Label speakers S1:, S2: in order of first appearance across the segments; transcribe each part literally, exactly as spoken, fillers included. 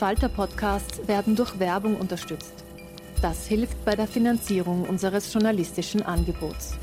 S1: Falter-Podcasts werden durch Werbung unterstützt. Das hilft bei der Finanzierung unseres journalistischen Angebots.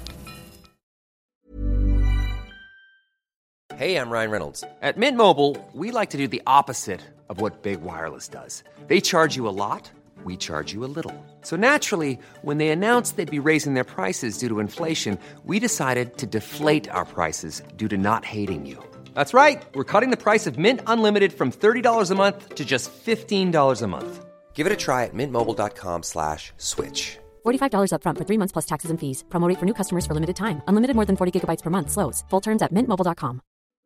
S2: Hey, I'm Ryan Reynolds. At Mint Mobile, we like to do the opposite of what Big Wireless does. They charge you a lot, we charge you a little. So naturally, when they announced they'd be raising their prices due to inflation, we decided to deflate our prices due to not hating you. That's right. We're cutting the price of Mint Unlimited from thirty dollars a month to just fifteen dollars a month. Give it a try at mintmobile.com slash switch.
S3: forty-five dollars up front for three months plus taxes and fees. Promo rate for new customers for limited time. Unlimited more than forty gigabytes per month. Slows full terms at mint mobile dot com.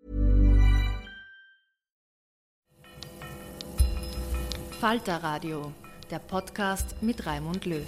S1: Falter Radio, der Podcast mit Raimund Löw.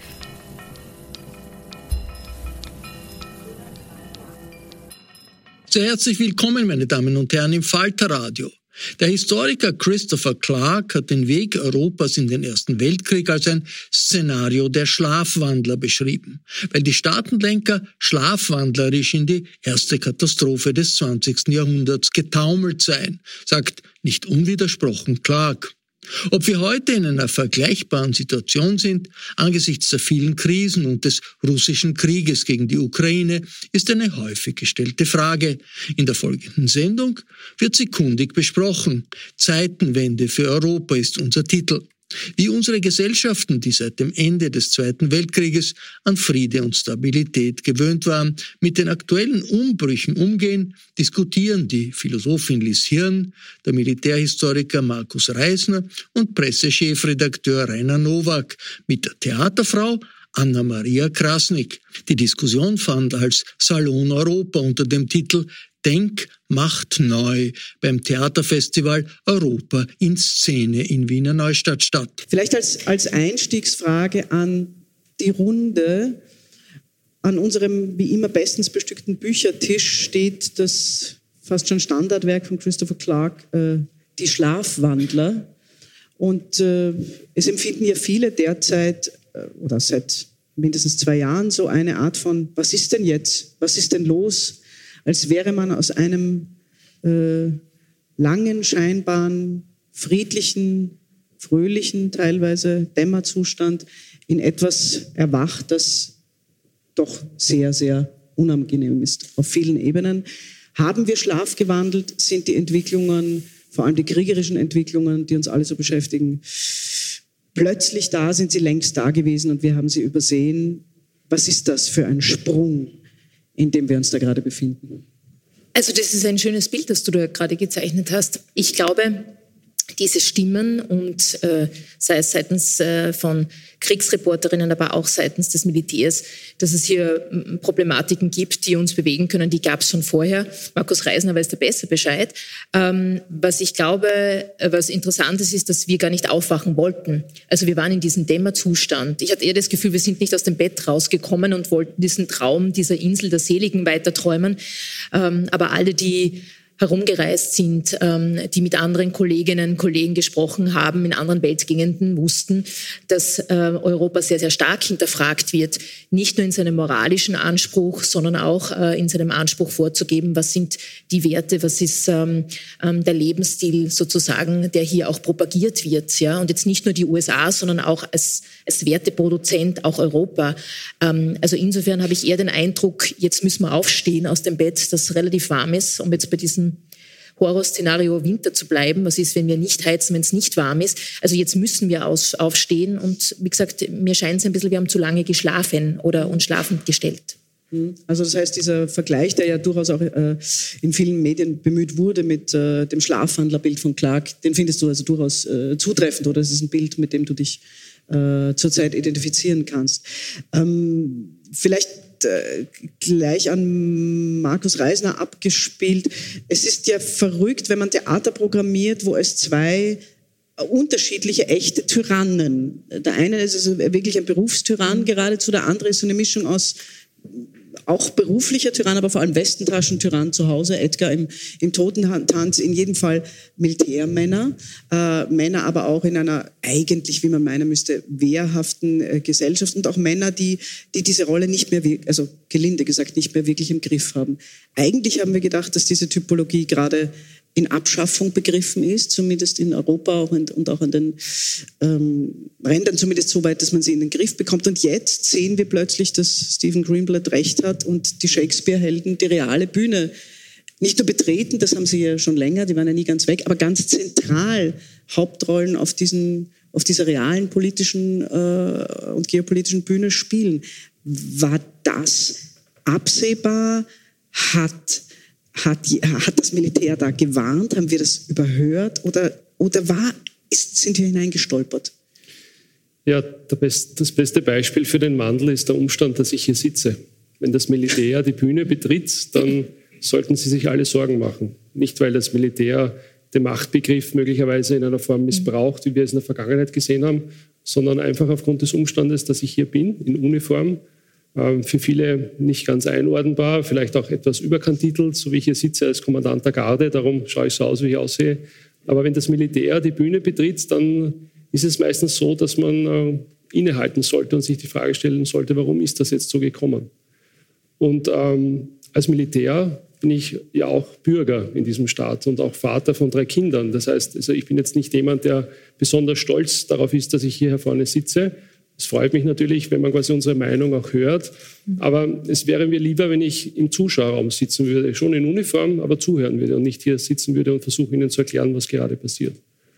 S4: Sehr herzlich willkommen, meine Damen und Herren, im Falter Radio. Der Historiker Christopher Clark hat den Weg Europas in den Ersten Weltkrieg als ein Szenario der Schlafwandler beschrieben, weil die Staatenlenker schlafwandlerisch in die erste Katastrophe des zwanzigsten Jahrhunderts getaumelt seien, sagt nicht unwidersprochen Clark. Ob wir heute in einer vergleichbaren Situation sind, angesichts der vielen Krisen und des russischen Krieges gegen die Ukraine, ist eine häufig gestellte Frage. In der folgenden Sendung wird sie kundig besprochen. Zeitenwende für Europa ist unser Titel. Wie unsere Gesellschaften, die seit dem Ende des Zweiten Weltkrieges an Friede und Stabilität gewöhnt waren, mit den aktuellen Umbrüchen umgehen, diskutieren die Philosophin Liz Hirn, der Militärhistoriker Markus Reisner und Pressechefredakteur Rainer Nowak mit der Theaterfrau Anna-Maria Krasnick. Die Diskussion fand als Salon Europa unter dem Titel Denk, macht neu beim Theaterfestival Europa in Szene in Wiener Neustadt statt.
S5: Vielleicht als, als Einstiegsfrage an die Runde. An unserem wie immer bestens bestückten Büchertisch steht das fast schon Standardwerk von Christopher Clark, äh, Die Schlafwandler. Und äh, es empfinden ja viele derzeit äh, oder seit mindestens zwei Jahren so eine Art von, was ist denn jetzt, was ist denn los? Als wäre man aus einem äh, langen, scheinbaren, friedlichen, fröhlichen, teilweise Dämmerzustand in etwas erwacht, das doch sehr, sehr unangenehm ist auf vielen Ebenen. Haben wir Schlaf gewandelt? Sind die Entwicklungen, vor allem die kriegerischen Entwicklungen, die uns alle so beschäftigen, plötzlich da? Sind sie längst da gewesen und wir haben sie übersehen? Was ist das für ein Sprung, in dem wir uns da gerade befinden?
S6: Also das ist ein schönes Bild, das du da gerade gezeichnet hast. Ich glaube, diese Stimmen und äh, sei es seitens äh, von Kriegsreporterinnen, aber auch seitens des Militärs, dass es hier m, Problematiken gibt, die uns bewegen können, die gab es schon vorher. Markus Reisner weiß da besser Bescheid. Ähm, was ich glaube, was interessant ist, ist, dass wir gar nicht aufwachen wollten. Also wir waren in diesem Dämmerzustand. Ich hatte eher das Gefühl, wir sind nicht aus dem Bett rausgekommen und wollten diesen Traum dieser Insel der Seligen weiterträumen. Ähm, aber alle, die herumgereist sind, ähm, die mit anderen Kolleginnen, Kollegen gesprochen haben, in anderen Weltgegenden, wussten, dass äh, Europa sehr, sehr stark hinterfragt wird. Nicht nur in seinem moralischen Anspruch, sondern auch äh, in seinem Anspruch vorzugeben, was sind die Werte, was ist ähm, ähm, der Lebensstil sozusagen, der hier auch propagiert wird. Ja? Und jetzt nicht nur die U S A, sondern auch als, als Werteproduzent auch Europa. Ähm, also insofern habe ich eher den Eindruck, jetzt müssen wir aufstehen aus dem Bett, das relativ warm ist, um jetzt bei diesem Horrorszenario Winter zu bleiben. Was ist, wenn wir nicht heizen, wenn es nicht warm ist? Also jetzt müssen wir aus, aufstehen und wie gesagt, mir scheint es ein bisschen, wir haben zu lange geschlafen oder uns schlafend gestellt.
S5: Also das heißt, dieser Vergleich, der ja durchaus auch äh, in vielen Medien bemüht wurde mit äh, dem Schlafwandlerbild von Clark, den findest du also durchaus äh, zutreffend, oder es ist ein Bild, mit dem du dich äh, zurzeit identifizieren kannst. Ähm, vielleicht gleich an Markus Reisner abgespielt. Es ist ja verrückt, wenn man Theater programmiert, wo es zwei unterschiedliche echte Tyrannen. Der eine ist also wirklich ein Berufstyrann geradezu, der andere ist so eine Mischung aus auch beruflicher Tyrann, aber vor allem Westentaschen-Tyrann zu Hause, Edgar im, im Totentanz, in jedem Fall Militärmänner, äh, Männer aber auch in einer eigentlich, wie man meinen müsste, wehrhaften äh, Gesellschaft und auch Männer, die, die diese Rolle nicht mehr, also gelinde gesagt, nicht mehr wirklich im Griff haben. Eigentlich haben wir gedacht, dass diese Typologie gerade in Abschaffung begriffen ist, zumindest in Europa auch in, und auch in den ähm, Rändern zumindest so weit, dass man sie in den Griff bekommt. Und jetzt sehen wir plötzlich, dass Stephen Greenblatt recht hat und die Shakespeare-Helden die reale Bühne nicht nur betreten, das haben sie ja schon länger, die waren ja nie ganz weg, aber ganz zentral Hauptrollen auf, diesen, auf dieser realen politischen äh, und geopolitischen Bühne spielen. War das absehbar? Hat Hat, die, hat das Militär da gewarnt? Haben wir das überhört? Oder, oder war, ist, sind wir hineingestolpert?
S7: Ja, Best, das beste Beispiel für den Wandel ist der Umstand, dass ich hier sitze. Wenn das Militär die Bühne betritt, dann sollten Sie sich alle Sorgen machen. Nicht, weil das Militär den Machtbegriff möglicherweise in einer Form missbraucht, wie wir es in der Vergangenheit gesehen haben, sondern einfach aufgrund des Umstandes, dass ich hier bin, in Uniform, für viele nicht ganz einordnbar, vielleicht auch etwas überkantitelt, so wie ich hier sitze als Kommandant der Garde, darum schaue ich so aus, wie ich aussehe. Aber wenn das Militär die Bühne betritt, dann ist es meistens so, dass man äh, innehalten sollte und sich die Frage stellen sollte, warum ist das jetzt so gekommen? Und ähm, als Militär bin ich ja auch Bürger in diesem Staat und auch Vater von drei Kindern. Das heißt, also ich bin jetzt nicht jemand, der besonders stolz darauf ist, dass ich hier vorne sitze. Es freut mich natürlich, wenn man quasi unsere Meinung auch hört. Aber es wäre mir lieber, wenn ich im Zuschauerraum sitzen würde, schon in Uniform, aber zuhören würde und nicht hier sitzen würde und versuche Ihnen zu erklären, was gerade passiert.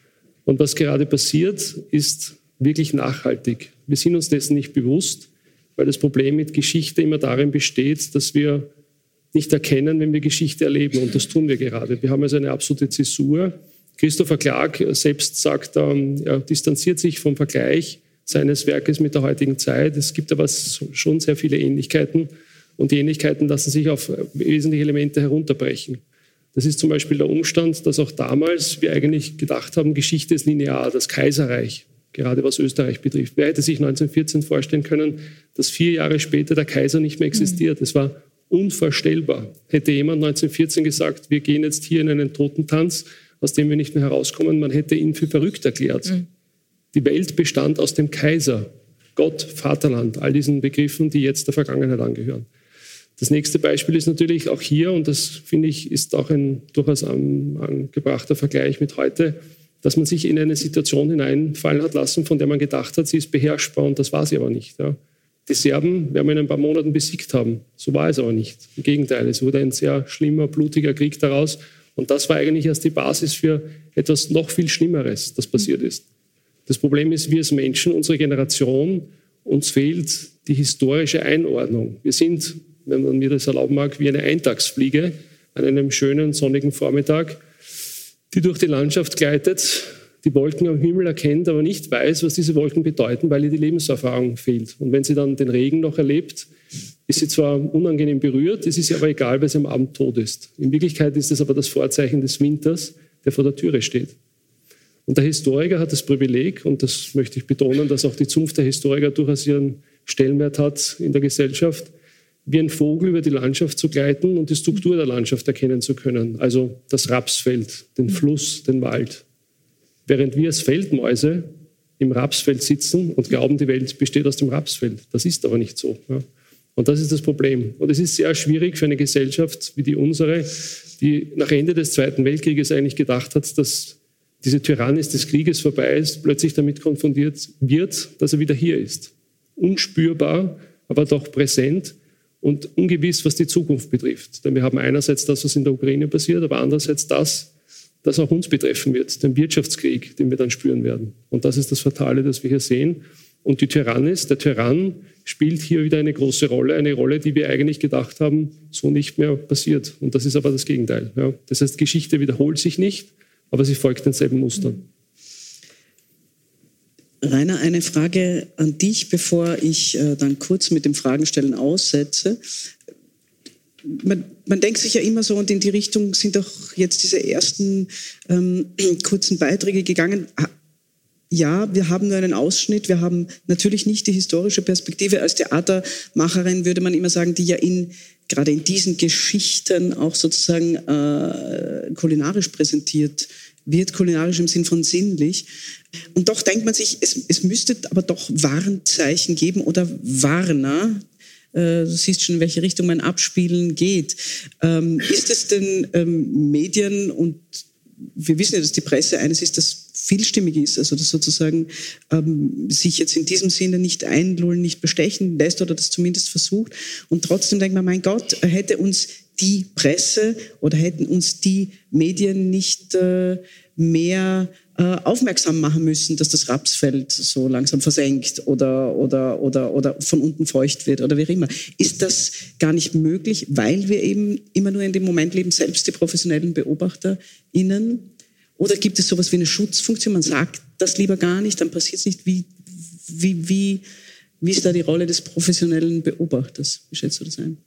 S7: Und was gerade passiert, ist wirklich nachhaltig. Wir sind uns dessen nicht bewusst, weil das Problem mit Geschichte immer darin besteht, dass wir nicht erkennen, wenn wir Geschichte erleben. Und das tun wir gerade. Wir haben also eine absolute Zäsur. Christopher Clark selbst sagt, er distanziert sich vom Vergleich seines Werkes mit der heutigen Zeit. Es gibt aber schon sehr viele Ähnlichkeiten und die Ähnlichkeiten lassen sich auf wesentliche Elemente herunterbrechen. Das ist zum Beispiel der Umstand, dass auch damals wir eigentlich gedacht haben, Geschichte ist linear, das Kaiserreich, gerade was Österreich betrifft. Wer hätte sich neunzehnhundertvierzehn vorstellen können, dass vier Jahre später der Kaiser nicht mehr existiert? Es war unvorstellbar. Hätte jemand neunzehnhundertvierzehn gesagt, wir gehen jetzt hier in einen Totentanz, aus dem wir nicht mehr herauskommen, man hätte ihn für verrückt erklärt. Mhm. Die Welt bestand aus dem Kaiser, Gott, Vaterland, all diesen Begriffen, die jetzt der Vergangenheit angehören. Das nächste Beispiel ist natürlich auch hier, und das finde ich ist auch ein durchaus angebrachter Vergleich mit heute, dass man sich in eine Situation hineinfallen hat lassen, von der man gedacht hat, sie ist beherrschbar und das war sie aber nicht. Ja. Die Serben werden wir in ein paar Monaten besiegt haben. So war es aber nicht. Im Gegenteil, es wurde ein sehr schlimmer, blutiger Krieg daraus und das war eigentlich erst die Basis für etwas noch viel Schlimmeres, das passiert ist. Das Problem ist, wir als Menschen, unsere Generation, uns fehlt die historische Einordnung. Wir sind, wenn man mir das erlauben mag, wie eine Eintagsfliege an einem schönen sonnigen Vormittag, die durch die Landschaft gleitet, die Wolken am Himmel erkennt, aber nicht weiß, was diese Wolken bedeuten, weil ihr die Lebenserfahrung fehlt. Und wenn sie dann den Regen noch erlebt, ist sie zwar unangenehm berührt, es ist ihr aber egal, weil sie am Abend tot ist. In Wirklichkeit ist es aber das Vorzeichen des Winters, der vor der Türe steht. Und der Historiker hat das Privileg, und das möchte ich betonen, dass auch die Zunft der Historiker durchaus ihren Stellenwert hat in der Gesellschaft, wie ein Vogel über die Landschaft zu gleiten und die Struktur der Landschaft erkennen zu können. Also das Rapsfeld, den Fluss, den Wald. Während wir als Feldmäuse im Rapsfeld sitzen und glauben, die Welt besteht aus dem Rapsfeld. Das ist aber nicht so. Ja. Und das ist das Problem. Und es ist sehr schwierig für eine Gesellschaft wie die unsere, die nach Ende des Zweiten Weltkrieges eigentlich gedacht hat, dass diese Tyrannis des Krieges vorbei ist, plötzlich damit konfrontiert wird, dass er wieder hier ist. Unspürbar, aber doch präsent und ungewiss, was die Zukunft betrifft. Denn wir haben einerseits das, was in der Ukraine passiert, aber andererseits das, das auch uns betreffen wird, den Wirtschaftskrieg, den wir dann spüren werden. Und das ist das Fatale, das wir hier sehen. Und die Tyrannis, der Tyrann, spielt hier wieder eine große Rolle, eine Rolle, die wir eigentlich gedacht haben, so nicht mehr passiert. Und das ist aber das Gegenteil. Ja. Das heißt, Geschichte wiederholt sich nicht, aber sie folgt denselben Mustern.
S5: Rainer, eine Frage an dich, bevor ich äh, dann kurz mit dem Fragenstellen aussetze. Man, man denkt sich ja immer so, und in die Richtung sind auch jetzt diese ersten ähm, kurzen Beiträge gegangen. Ja, wir haben nur einen Ausschnitt, wir haben natürlich nicht die historische Perspektive. Als Theatermacherin würde man immer sagen, die ja in, gerade in diesen Geschichten auch sozusagen äh, kulinarisch präsentiert wird, kulinarisch im Sinn von sinnlich. Und doch denkt man sich, es, es müsste aber doch Warnzeichen geben oder Warner. Äh, du siehst schon, in welche Richtung mein Abspielen geht. Ähm, ist es denn ähm, Medien und wir wissen ja, dass die Presse eines ist, das vielstimmig ist, also das sozusagen ähm, sich jetzt in diesem Sinne nicht einlullen, nicht bestechen lässt oder das zumindest versucht. Und trotzdem denkt man, mein Gott, hätte uns die Presse oder hätten uns die Medien nicht äh, mehr äh, aufmerksam machen müssen, dass das Rapsfeld so langsam versenkt oder, oder, oder, oder von unten feucht wird oder wie auch immer. Ist das gar nicht möglich, weil wir eben immer nur in dem Moment leben, selbst die professionellen BeobachterInnen? Oder gibt es sowas wie eine Schutzfunktion? Man sagt das lieber gar nicht, dann passiert es nicht. Wie, wie, wie, wie ist da die Rolle des professionellen Beobachters? Wie schätzt du das ein?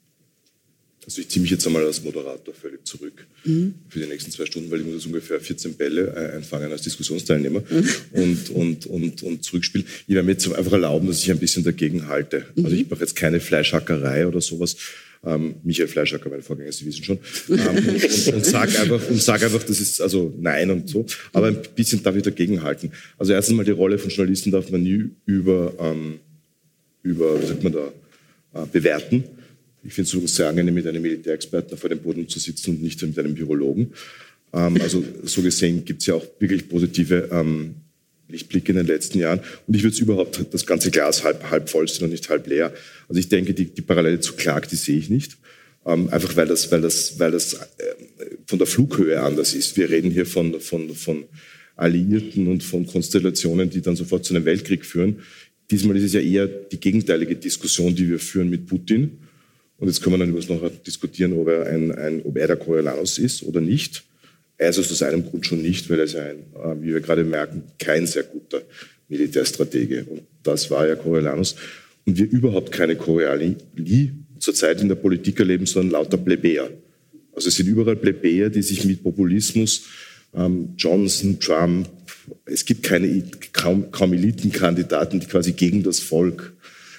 S8: Also ich ziehe mich jetzt einmal als Moderator völlig zurück mhm. für die nächsten zwei Stunden, weil ich muss jetzt ungefähr vierzehn Bälle einfangen als Diskussionsteilnehmer mhm. und, und, und, und zurückspielen. Ich werde mir jetzt einfach erlauben, dass ich ein bisschen dagegen halte. Mhm. Also ich mache jetzt keine Fleischhackerei oder sowas. Ähm, Michael Fleischhacker, meine Vorgänger, Sie wissen schon. Ähm, und und, und sage einfach, und sag einfach, das ist also nein und so. Aber ein bisschen darf ich dagegen halten. Also erstens mal die Rolle von Journalisten darf man nie über, ähm, über wie sagt man da, äh, bewerten. Ich finde es übrigens sehr angenehm, mit einem Militärexperten vor dem Podium zu sitzen und nicht mit einem Virologen. Ähm, also so gesehen gibt es ja auch wirklich positive ähm, Lichtblicke in den letzten Jahren. Und ich würde es überhaupt das ganze Glas halb, halb voll sehen und nicht halb leer. Also ich denke, die, die Parallele zu Clark, die sehe ich nicht. Ähm, einfach weil das, weil das, weil das äh, von der Flughöhe anders ist. Wir reden hier von, von, von Alliierten und von Konstellationen, die dann sofort zu einem Weltkrieg führen. Diesmal ist es ja eher die gegenteilige Diskussion, die wir führen mit Putin. Und jetzt können wir dann übrigens noch diskutieren, ob er, ein, ein, ob er der Coriolanus ist oder nicht. Er ist aus einem Grund schon nicht, weil er ist ein, wie wir gerade merken, kein sehr guter Militärstratege. Und das war ja Coriolanus. Und wir überhaupt keine Coriolis zurzeit in der Politik erleben, sondern lauter Plebejer. Also es sind überall Plebejer, die sich mit Populismus, ähm, Johnson, Trump, es gibt keine, kaum, kaum Elitenkandidaten, die quasi gegen das Volk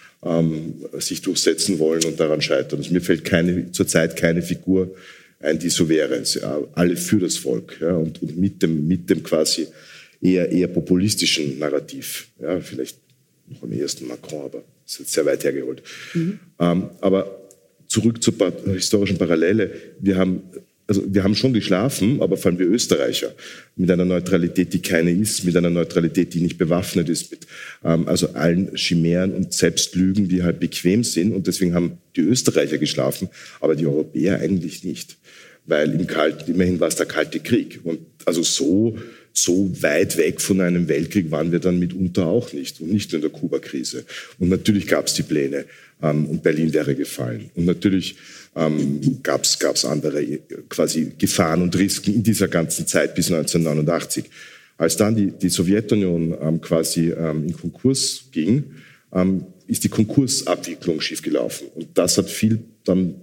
S8: ähm, sich durchsetzen wollen und daran scheitern. Also mir fällt keine, zurzeit keine Figur ein, die so wäre. Alle für das Volk, ja, und, und mit dem, mit dem quasi eher, eher populistischen Narrativ. Ja, vielleicht noch am ehesten Macron, aber das ist jetzt sehr weit hergeholt. Mhm. Ähm, aber zurück zur pa- historischen Parallele. Wir haben, also wir haben schon geschlafen, aber vor allem wir Österreicher, mit einer Neutralität, die keine ist, mit einer Neutralität, die nicht bewaffnet ist, mit ähm, also allen Chimären und Selbstlügen, die halt bequem sind. Und deswegen haben die Österreicher geschlafen, aber die Europäer eigentlich nicht. Weil im Kalten, immerhin war es der Kalte Krieg. Und also so, so weit weg von einem Weltkrieg waren wir dann mitunter auch nicht. Und nicht nur in der Kuba-Krise. Und natürlich gab es die Pläne, ähm, und Berlin wäre gefallen. Und natürlich ähm, gab es andere quasi Gefahren und Risiken in dieser ganzen Zeit bis neunzehnhundertneunundachtzig. Als dann die, die Sowjetunion ähm, quasi ähm, in Konkurs ging, ähm, ist die Konkursabwicklung schiefgelaufen. Und das hat viel dann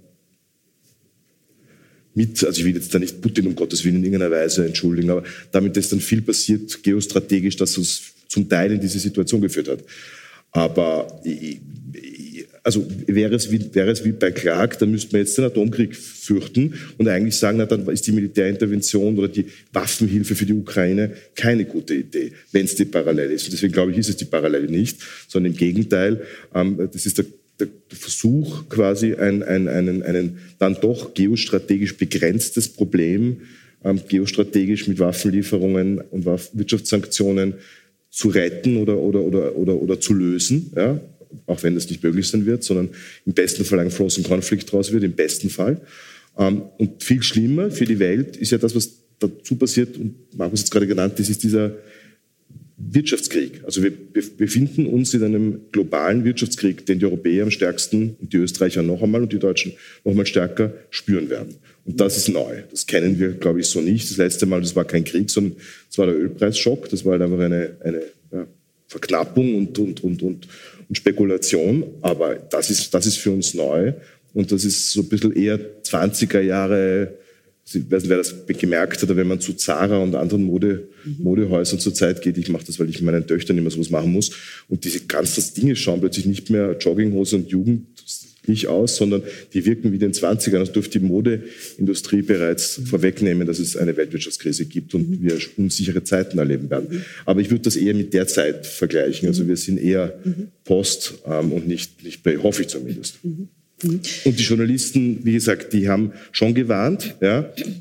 S8: mit, also ich will jetzt da nicht Putin um Gottes Willen in irgendeiner Weise entschuldigen, aber damit ist dann viel passiert, geostrategisch, das uns zum Teil in diese Situation geführt hat. Aber also wäre es wie, wäre es wie bei Clark, dann müsste man jetzt den Atomkrieg fürchten und eigentlich sagen, na, dann ist die Militärintervention oder die Waffenhilfe für die Ukraine keine gute Idee, wenn es die Parallele ist. Und deswegen glaube ich, ist es die Parallele nicht, sondern im Gegenteil, ähm, das ist der Der Versuch, quasi ein, ein, einen, einen dann doch geostrategisch begrenztes Problem, ähm, geostrategisch mit Waffenlieferungen und Waffen- Wirtschaftssanktionen zu retten oder, oder, oder, oder, oder zu lösen, ja? Auch wenn das nicht möglich sein wird, sondern im besten Fall ein Frozen Conflict draus wird, im besten Fall. Ähm, und viel schlimmer für die Welt ist ja das, was dazu passiert, und Markus hat es gerade genannt, das ist dieser Wirtschaftskrieg. Also wir befinden uns in einem globalen Wirtschaftskrieg, den die Europäer am stärksten und die Österreicher noch einmal und die Deutschen noch einmal stärker spüren werden. Und das ist neu. Das kennen wir, glaube ich, so nicht. Das letzte Mal, das war kein Krieg, sondern das war der Ölpreisschock. Das war halt einfach eine, eine ja, Verknappung und, und, und, und, und Spekulation. Aber das ist, das ist für uns neu. Und das ist so ein bisschen eher zwanziger Jahre. Ich weiß nicht, wer das gemerkt hat, wenn man zu Zara und anderen Mode, Modehäusern zur Zeit geht. Ich mache das, weil ich mit meinen Töchtern immer sowas machen muss. Und diese ganzen Dinge schauen plötzlich nicht mehr Jogginghose und jugendlich aus, sondern die wirken wie in den zwanzigern. Das dürfte die Modeindustrie bereits vorwegnehmen, dass es eine Weltwirtschaftskrise gibt und wir unsichere Zeiten erleben werden. Aber ich würde das eher mit der Zeit vergleichen. Also wir sind eher Post ähm, und nicht, nicht bei, hoffe ich zumindest. Und die Journalisten, wie gesagt, die haben schon gewarnt, ja,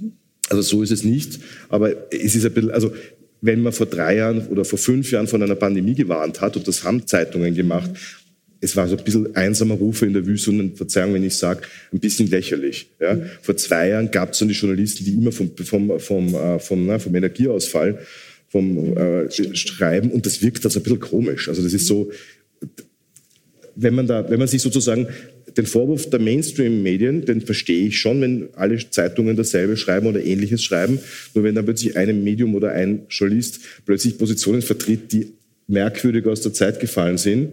S8: Also so ist es nicht, aber es ist ein bisschen, also wenn man vor drei Jahren oder vor fünf Jahren von einer Pandemie gewarnt hat, und das haben Zeitungen gemacht, es war so ein bisschen einsamer Rufe in der Wüste und Verzeihung, wenn ich sage, ein bisschen lächerlich. Ja. Mhm. Vor zwei Jahren gab es dann die Journalisten, die immer vom, vom, vom, vom, vom, na, vom Energieausfall vom äh, schreiben, und das wirkt also ein bisschen komisch. Also das ist so, wenn man da, wenn man sich sozusagen den Vorwurf der Mainstream-Medien, den verstehe ich schon, wenn alle Zeitungen dasselbe schreiben oder Ähnliches schreiben. Nur wenn dann plötzlich ein Medium oder ein Journalist plötzlich Positionen vertritt, die merkwürdig aus der Zeit gefallen sind,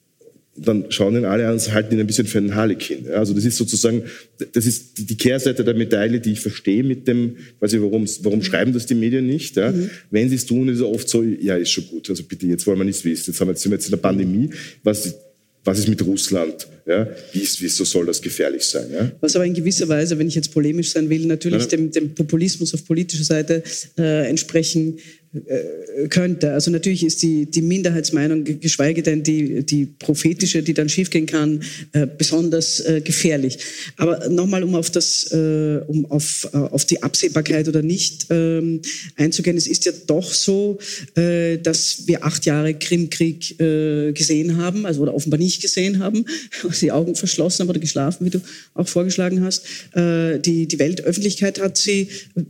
S8: dann schauen ihn alle an und halten ihn ein bisschen für einen Harlekin. Also das ist sozusagen, das ist die Kehrseite der Medaille, die ich verstehe mit dem, weiß ich, warum, warum schreiben das die Medien nicht? Ja? Mhm. Wenn sie es tun, ist es oft so, ja, ist schon gut, also bitte, jetzt wollen wir nicht wissen, jetzt haben wir, jetzt sind wir jetzt in der Pandemie, was Was ist mit Russland? Ja? Wie ist, wieso soll das gefährlich sein? Ja?
S5: Was aber in gewisser Weise, wenn ich jetzt polemisch sein will, natürlich dem, dem Populismus auf politischer Seite äh, entsprechen äh, könnte. Also natürlich ist die, die Minderheitsmeinung, geschweige denn die, die prophetische, die dann schiefgehen kann, äh, besonders äh, gefährlich. Aber nochmal, um auf das, äh, um auf, äh, auf die Absehbarkeit oder nicht ähm, einzugehen, es ist ja doch so, äh, dass wir acht Jahre Krimkrieg äh, gesehen haben, also oder offenbar nicht gesehen haben, die Augen verschlossen haben oder geschlafen, wie du auch vorgeschlagen hast. Äh, die, die Weltöffentlichkeit hat sie,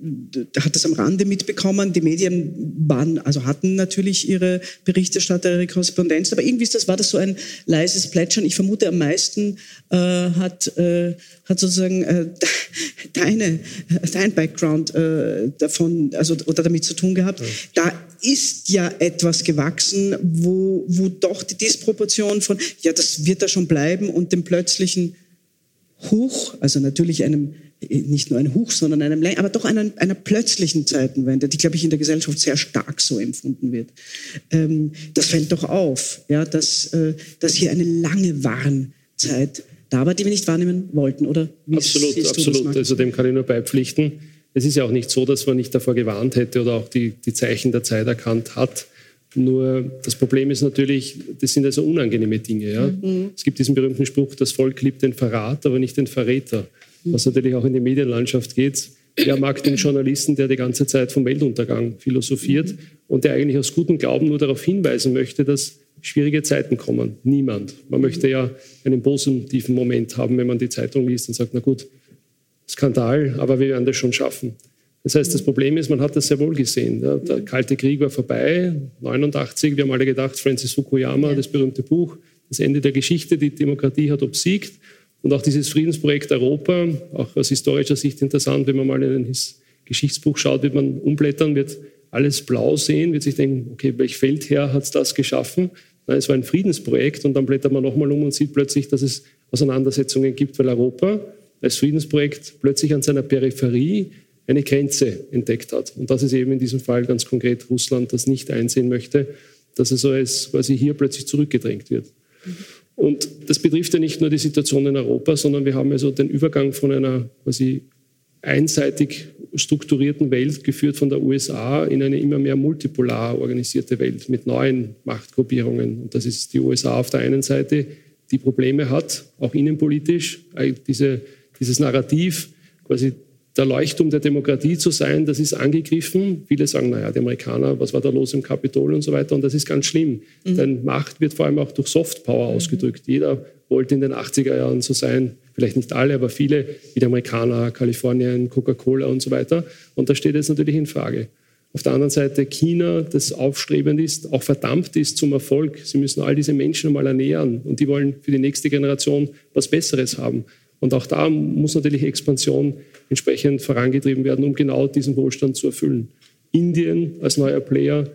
S5: hat das am Rande mitbekommen, die Medien waren, also hatten natürlich ihre Berichterstatter, ihre Korrespondenz, aber irgendwie ist das, war das so ein leises Plätschern. Ich vermute, am meisten äh, hat, äh, hat sozusagen äh, deine, dein Background äh, davon, also oder damit zu tun gehabt. Ja. Da ist ja etwas gewachsen, wo, wo doch die Disproportion von, ja, das wird da schon bleiben, und dem plötzlichen Huch, also natürlich einem, nicht nur ein Huch, sondern einem, aber doch einer, einer plötzlichen Zeitenwende, die, glaube ich, in der Gesellschaft sehr stark so empfunden wird. Ähm, das fällt doch auf, ja, dass, äh, dass hier eine lange Warnzeit da war, die wir nicht wahrnehmen wollten, oder? Wie
S7: absolut, absolut. Also dem kann ich nur beipflichten. Es ist ja auch nicht so, dass man nicht davor gewarnt hätte oder auch die, die Zeichen der Zeit erkannt hat. Nur das Problem ist natürlich, das sind also unangenehme Dinge. Ja? Mhm. Es gibt diesen berühmten Spruch, das Volk liebt den Verrat, aber nicht den Verräter. Mhm. Was natürlich auch in die Medienlandschaft geht. Wer mag den Journalisten, der die ganze Zeit vom Weltuntergang philosophiert mhm. und der eigentlich aus gutem Glauben nur darauf hinweisen möchte, dass schwierige Zeiten kommen? Niemand. Man möchte ja einen positiven Moment haben, wenn man die Zeitung liest und sagt, na gut, Skandal, aber wir werden das schon schaffen. Das heißt, das Problem ist, man hat das sehr wohl gesehen. Der, der Kalte Krieg war vorbei, neunundachtzig, wir haben alle gedacht, Francis Fukuyama, das berühmte Buch, das Ende der Geschichte, die Demokratie hat obsiegt. Und auch dieses Friedensprojekt Europa, auch aus historischer Sicht interessant, wenn man mal in ein Geschichtsbuch schaut, wird man umblättern, wird alles blau sehen, wird sich denken, okay, welch Feldherr hat das geschaffen? Nein, es war ein Friedensprojekt, und dann blättert man nochmal um und sieht plötzlich, dass es Auseinandersetzungen gibt, weil Europa als Friedensprojekt plötzlich an seiner Peripherie eine Grenze entdeckt hat. Und das ist eben in diesem Fall ganz konkret Russland, das nicht einsehen möchte, dass es so ist, quasi hier plötzlich zurückgedrängt wird. Mhm. Und das betrifft ja nicht nur die Situation in Europa, sondern wir haben also den Übergang von einer quasi einseitig strukturierten Welt, geführt von der U S A, in eine immer mehr multipolar organisierte Welt mit neuen Machtgruppierungen. Und das ist die U S A auf der einen Seite, die Probleme hat, auch innenpolitisch, diese, dieses Narrativ, quasi der Leuchtturm der Demokratie zu sein, das ist angegriffen. Viele sagen, naja, die Amerikaner, was war da los im Kapitol und so weiter. Und das ist ganz schlimm. Mhm. Denn Macht wird vor allem auch durch Softpower mhm. ausgedrückt. Jeder wollte in den achtziger Jahren so sein, vielleicht nicht alle, aber viele, wie die Amerikaner, Kalifornien, Coca-Cola und so weiter. Und das steht jetzt natürlich in Frage. Auf der anderen Seite China, das aufstrebend ist, auch verdammt ist zum Erfolg. Sie müssen all diese Menschen mal ernähren, und die wollen für die nächste Generation was Besseres haben. Und auch da muss natürlich Expansion entsprechend vorangetrieben werden, um genau diesen Wohlstand zu erfüllen. Indien als neuer Player,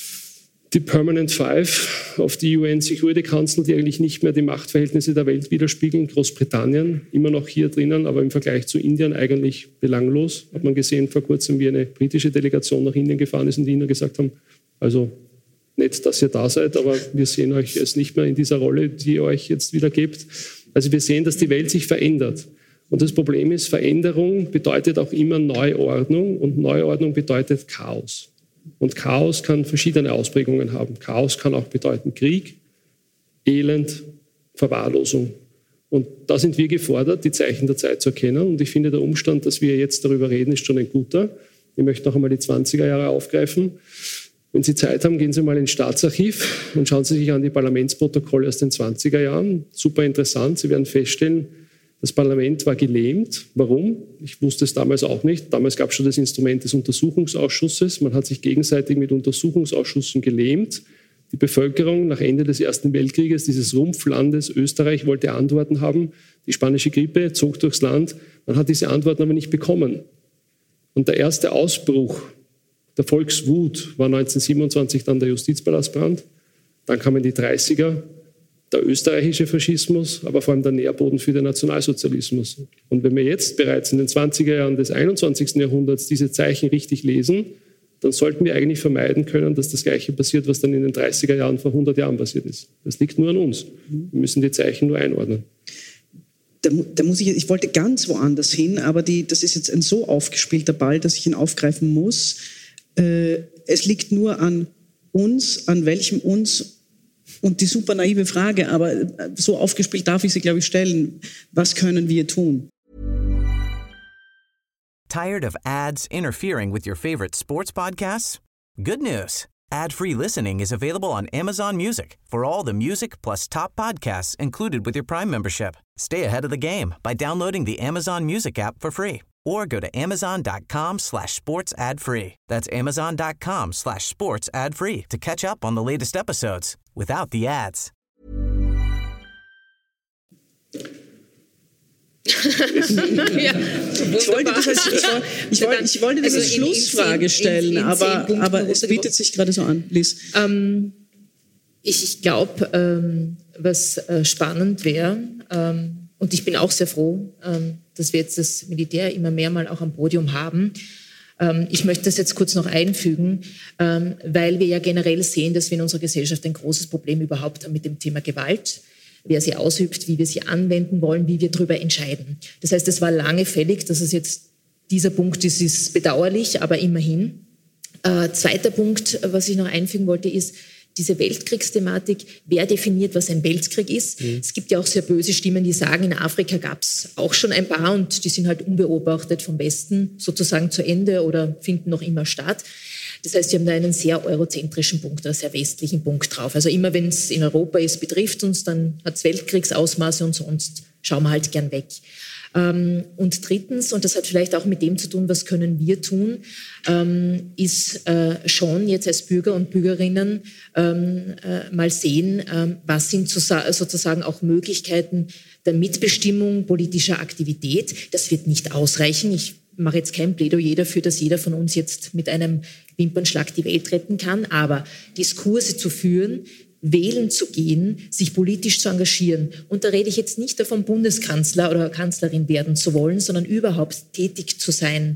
S7: die Permanent Five auf die U N Security Council, die eigentlich nicht mehr die Machtverhältnisse der Welt widerspiegeln. Großbritannien immer noch hier drinnen, aber im Vergleich zu Indien eigentlich belanglos. Hat man gesehen vor kurzem, wie eine britische Delegation nach Indien gefahren ist und die Inder gesagt haben, also nett, dass ihr da seid, aber wir sehen euch jetzt nicht mehr in dieser Rolle, die ihr euch jetzt wieder gebt. Also wir sehen, dass die Welt sich verändert. Und das Problem ist, Veränderung bedeutet auch immer Neuordnung, und Neuordnung bedeutet Chaos. Und Chaos kann verschiedene Ausprägungen haben. Chaos kann auch bedeuten Krieg, Elend, Verwahrlosung. Und da sind wir gefordert, die Zeichen der Zeit zu erkennen. Und ich finde, der Umstand, dass wir jetzt darüber reden, ist schon ein guter. Ich möchte noch einmal die zwanziger Jahre aufgreifen. Wenn Sie Zeit haben, gehen Sie mal ins Staatsarchiv und schauen Sie sich an die Parlamentsprotokolle aus den zwanziger Jahren. Super interessant. Sie werden feststellen, das Parlament war gelähmt. Warum? Ich wusste es damals auch nicht. Damals gab es schon das Instrument des Untersuchungsausschusses. Man hat sich gegenseitig mit Untersuchungsausschüssen gelähmt. Die Bevölkerung nach Ende des Ersten Weltkrieges dieses Rumpflandes Österreich wollte Antworten haben. Die spanische Grippe zog durchs Land. Man hat diese Antworten aber nicht bekommen. Und der erste Ausbruch der Volkswut war neunzehnhundertsiebenundzwanzig dann der Justizpalastbrand. Dann kamen die dreißiger, der österreichische Faschismus, aber vor allem der Nährboden für den Nationalsozialismus. Und wenn wir jetzt bereits in den zwanziger Jahren des einundzwanzigsten Jahrhunderts diese Zeichen richtig lesen, dann sollten wir eigentlich vermeiden können, dass das Gleiche passiert, was dann in den dreißiger Jahren vor hundert Jahren passiert ist. Das liegt nur an uns. Wir müssen die Zeichen nur einordnen.
S5: Da, da muss ich, ich wollte ganz woanders hin, aber die, das ist jetzt ein so aufgespielter Ball, dass ich ihn aufgreifen muss. Äh, es liegt nur an uns, an welchem uns, und die super naive Frage, aber so aufgespielt darf ich sie, glaube ich, stellen. Was können wir tun?
S9: Tired of ads interfering with your favorite sports podcasts? Good news. Ad-free listening is available on Amazon Music for all the music plus top podcasts included with your Prime membership. Stay ahead of the game by downloading the Amazon Music app for free or go to amazon.com slash sports ad free. That's amazon.com slash sports ad free to catch up on the latest episodes without the ads.
S5: Ja, ich, wollte das als, ich, wollte, ich, wollte, ich wollte das als also Schlussfrage stellen, in, in, in aber, aber es bietet sich gerade so an. Liz.
S6: Ähm, ich ich glaube, ähm, was äh, spannend wäre, ähm, und ich bin auch sehr froh, ähm, dass wir jetzt das Militär immer mehr mal auch am Podium haben. Ähm, ich möchte das jetzt kurz noch einfügen, ähm, weil wir ja generell sehen, dass wir in unserer Gesellschaft ein großes Problem überhaupt haben mit dem Thema Gewalt. Wer sie ausübt, wie wir sie anwenden wollen, wie wir darüber entscheiden. Das heißt, es war lange fällig, dass es jetzt dieser Punkt ist, ist bedauerlich, aber immerhin. Äh, zweiter Punkt, was ich noch einfügen wollte, ist diese Weltkriegsthematik. Wer definiert, was ein Weltkrieg ist? Mhm. Es gibt ja auch sehr böse Stimmen, die sagen, in Afrika gab es auch schon ein paar und die sind halt unbeobachtet vom Westen sozusagen zu Ende oder finden noch immer statt. Das heißt, wir haben da einen sehr eurozentrischen Punkt, einen sehr westlichen Punkt drauf. Also immer, wenn es in Europa ist, betrifft uns, dann hat es Weltkriegsausmaße und sonst schauen wir halt gern weg. Ähm, und drittens, und das hat vielleicht auch mit dem zu tun, was können wir tun, ähm, ist äh, schon jetzt als Bürger und Bürgerinnen ähm, äh, mal sehen, ähm, was sind sozusagen auch Möglichkeiten der Mitbestimmung politischer Aktivität. Das wird nicht ausreichen. Ich mache jetzt kein Plädoyer dafür, dass jeder von uns jetzt mit einem Wimpernschlag die Welt retten kann, aber Diskurse zu führen, wählen zu gehen, sich politisch zu engagieren. Und da rede ich jetzt nicht davon, Bundeskanzler oder Kanzlerin werden zu wollen, sondern überhaupt tätig zu sein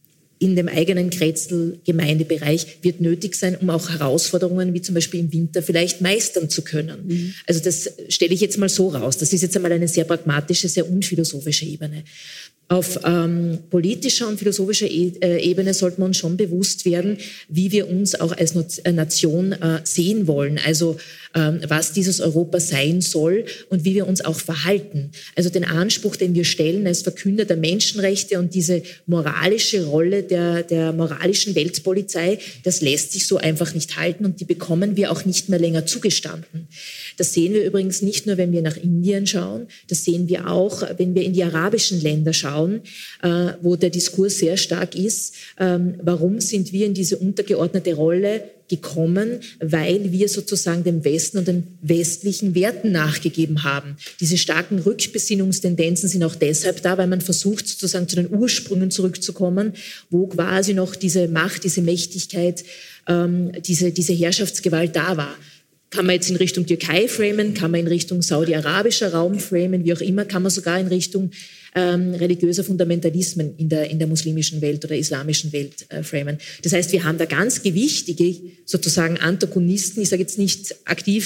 S6: in dem eigenen Kretzel-Gemeindebereich wird nötig sein, um auch Herausforderungen wie zum Beispiel im Winter vielleicht meistern zu können. Mhm. Also das stelle ich jetzt mal so raus. Das ist jetzt einmal eine sehr pragmatische, sehr unphilosophische Ebene. Auf ähm, politischer und philosophischer e- äh, Ebene sollten wir uns schon bewusst werden, wie wir uns auch als no- äh, Nation äh, sehen wollen. Also ähm, was dieses Europa sein soll und wie wir uns auch verhalten. Also den Anspruch, den wir stellen als Verkünder der Menschenrechte und diese moralische Rolle der, der moralischen Weltpolizei, das lässt sich so einfach nicht halten und die bekommen wir auch nicht mehr länger zugestanden. Das sehen wir übrigens nicht nur, wenn wir nach Indien schauen, das sehen wir auch, wenn wir in die arabischen Länder schauen, äh, wo der Diskurs sehr stark ist. Ähm, warum sind wir in diese untergeordnete Rolle gekommen? Weil wir sozusagen dem Westen und den westlichen Werten nachgegeben haben. Diese starken Rückbesinnungstendenzen sind auch deshalb da, weil man versucht, sozusagen zu den Ursprüngen zurückzukommen, wo quasi noch diese Macht, diese Mächtigkeit, ähm, diese, diese Herrschaftsgewalt da war. Kann man jetzt in Richtung Türkei framen, kann man in Richtung saudi-arabischer Raum framen, wie auch immer, kann man sogar in Richtung ähm, religiöser Fundamentalismen in der, in der muslimischen Welt oder islamischen Welt äh, framen. Das heißt, wir haben da ganz gewichtige sozusagen Antagonisten, ich sage jetzt nicht aktiv